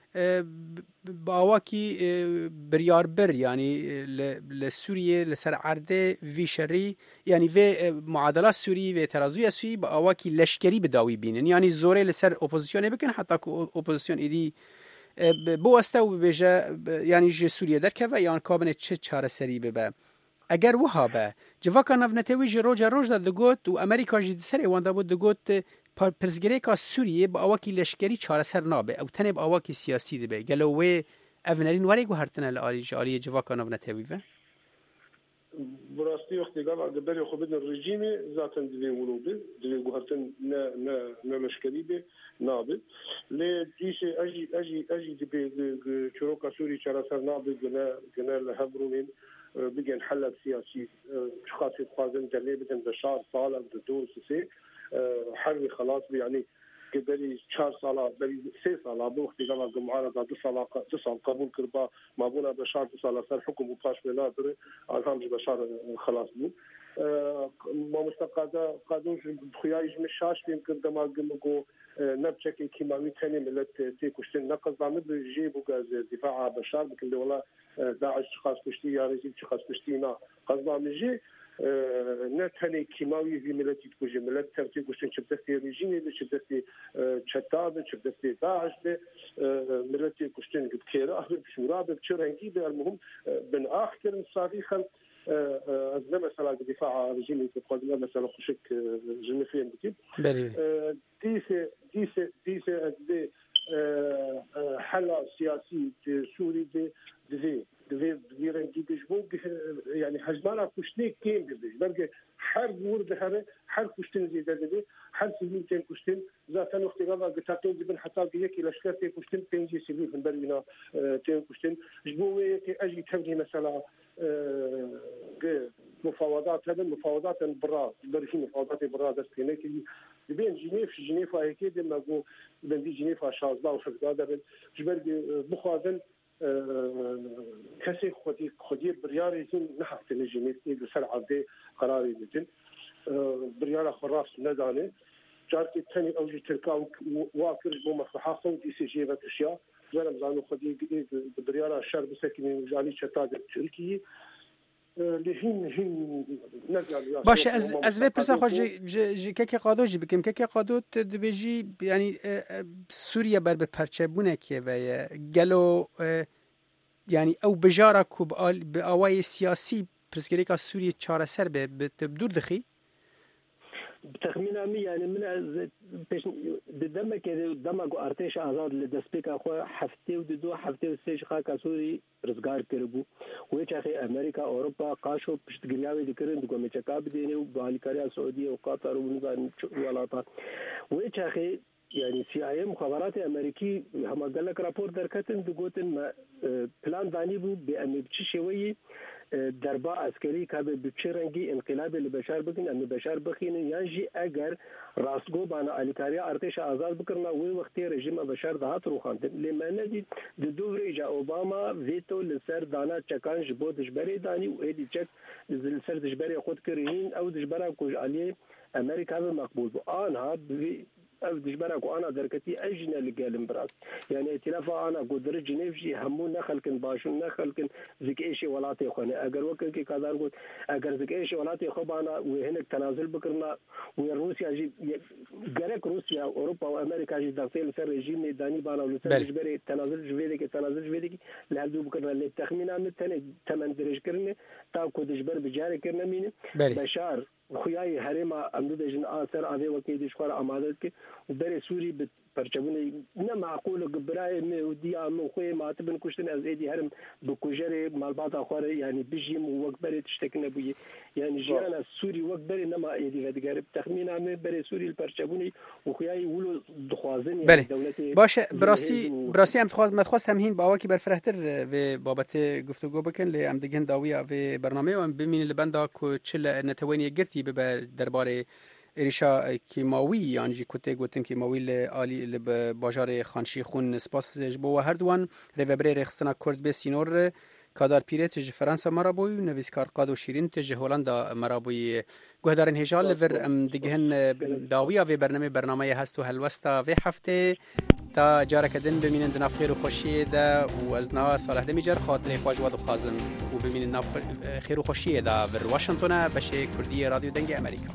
باواکی بریار بر یعنی لسوریه لسر عرده وی شری یعنی وی معادلات سوری و ترازوی اسفی باواکی لشکری بداوی بینن یعنی زوره لسر اپوزیسیون بکن حتی که اپوزیسیون ایدی بواسطه و بجا یعنی جه سوریه در که و یعنی کابنه چه چاره سری ببه اگر وها به جواکا نفنتوی جه روژ دا دگوت و امریکا جه سر وانده بود دگوت پرزگری که سوریه با آواکی لشکری چاره سر نابه او تنه با آواکی سیاسی ده به گلوه اونرین وری گو هرتنه لآلی جواکا نفنتوی و براستی وقتی که اگر خو بدن رژیمی ذاتاً دوی ولو به دوی گو هرتن نه لشکری به نابه لی دیشه اجی دی به چروکا سوری چاره سر نابه گنه لهبرونین بگن حلب سیاسی خاصی خوازن جلی بدن بشار سال دو سه حربي خلاص يعني قبل 4 ساعات بل 3 ساعات بوقت قبل المعارضه 2 قبول كربا ما بونا بشار 2 ساعات صار حكم وباش بلا در الهام بشار خلاص بو ما مستقاده قادوش بخياج مش شاش يمكن دما قمقو نبشكي كيماوي ثاني ملت تيكوشتن نقص عمد جيبو غاز دفاع بشار بكل والله داعش خاص بشتي يا رجل خاص بشتينا قصدا مجي نتهني كيماوي في ملتي تكوجي ملت ترتي كوشتن شبدستي ريجيني شبدستي تشتاب شبدستي داعش ملتي كوشتن بكيرا بشورا بشرنجي المهم بن اخر صاريخا أزلم مثلا دفاع رجيمي تقدم مثلا خشك جنفين بكيب ديسه حل سياسي سوري دي رنجي بيجبوك يعني حجمانا كشتني كيم بيجي برجع حرب ورد هره حرب كشتن زي ده حرب سيفين كين كشتن ذاتن وقت قبل قتاتين جبن حتى يكي لشكر تي كشتن تنجي سيفين من برينا تين كشتن جبوه يكي اجي تبني مثلا مفاوضات هذا مفاوضات برا برشين مفاوضات برا دستينه كي بين جنيف هيك لما جو بندي جنيف شازدا وشغدا جبر بخوازن كسي خدي برياري نحفت الجنيف اللي سرعه دي قراري بدن بريار خراس ندانه جارتي ثاني اوجي تركا واكر بو مصلحه دي سي جي اشياء زلم زانو خدي بريار الشر بسكن جالي شتاد تركي باشه از وی پرسا خوش که قادو جی بکم که قادو دبیجی یعنی سوریه بر به پرچبونه که و گلو یعنی او بجاره کو به آوای سیاسی پرسگری که سوریه چاره سر به دور دخی تخمينامي يعني من باش دما كده دما جو ارتش آزاد لدسبيك اخو هفته ودو هفته وسيج خاكا سوري رزگار کربو ويچ اخي امريكا اوروبا قاشو پشتگرياوي دكرن دغه مچکاب ديني بالكاريا سعوديه وقطر ونزان ولاتا ويچ اخي يعني CIA مخابرات امريكي هم قال لك رابور دركتن دغوتن پلان داني بو بأمي بچي شوي دربا عسکری که به بچرنگی انقلاب البشر بکن ام بشر بخین یانجی اگر راستگو بنا الیکاریا ارتش آزاد بکرنا وی وقتی رژیم بشر دهات روخاند لمن دي د دوری جا اوباما ویتو لسر دانا چکان جبو دجبری دانی و ادي چک لسر دجبری خود کرین او دجبرا کوج علی امریکا مقبول بو آنها او دجبرا کو انا درکتی اجنا لقالم براس يعني ائتلاف انا قدر جنيفجي همو نخلكن باشون نخلكن زكيشي ولاتي خونه اگر وكل كي قدر قلت اگر زكيشي ولاتي خبانا وهناك تنازل بكرنا وروسيا جي غرق روسيا اوروبا وامريكا جي داخل سر رجيم داني بانا ولسر جبري تنازل جويدك لهدو بكرنا للتخمين عن ثمن درج كرنه تا کو دجبر بجاري كرنا مين بشار خویای هرما امدو دجن آثر آده وکی دشوار آمادت که بر سوری به پرچبونه نه معقول برای مودیا مخوی ماتبن کشتن از ایدی هرم بکوجر مالبات آخر یعنی بجیم وقت بر تشتک نبوی یعنی جیان سوری وقت بر نما ایدی ودگر تخمین عامه بر سوری الپرچبونه خویای ولو دخوازن یعنی دولت باشه براستی هم متخواست هم هین با واکی بر فرحتر و بابت گفتگو بکن لی ام دگن داویا و برنامه و ام بمین لبندا کو چل نتوانی گرتی به درباره ریشا کیماوی یعنی کته گوتن کیماوی لالی ل بازار خانشی خون سپاس جبو هر دوان ریوبری رخصنا کرد به سینور کادار پیرت ج فرانسه مرابوی نویسکار قادو شیرین ج هولندا مرابوی گهدارن هجال ور ام دگهن داویا و برنامه هست و هلوستا و هفته تا جارك دن بمين دنا خير وخوشيه دا وازنا صالح دميجر خاطر خواج واد خازن وبمين خير وخوشيه دا بواشنطن بشي كردية راديو دنجي أمريكا.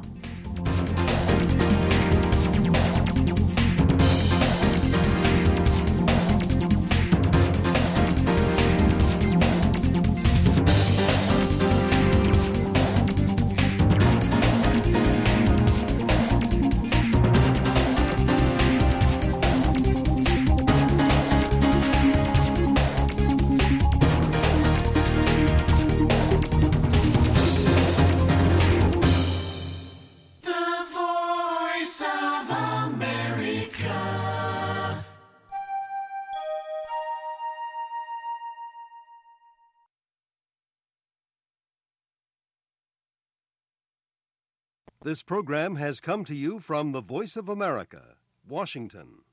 This program has come to you from the Voice of America, Washington.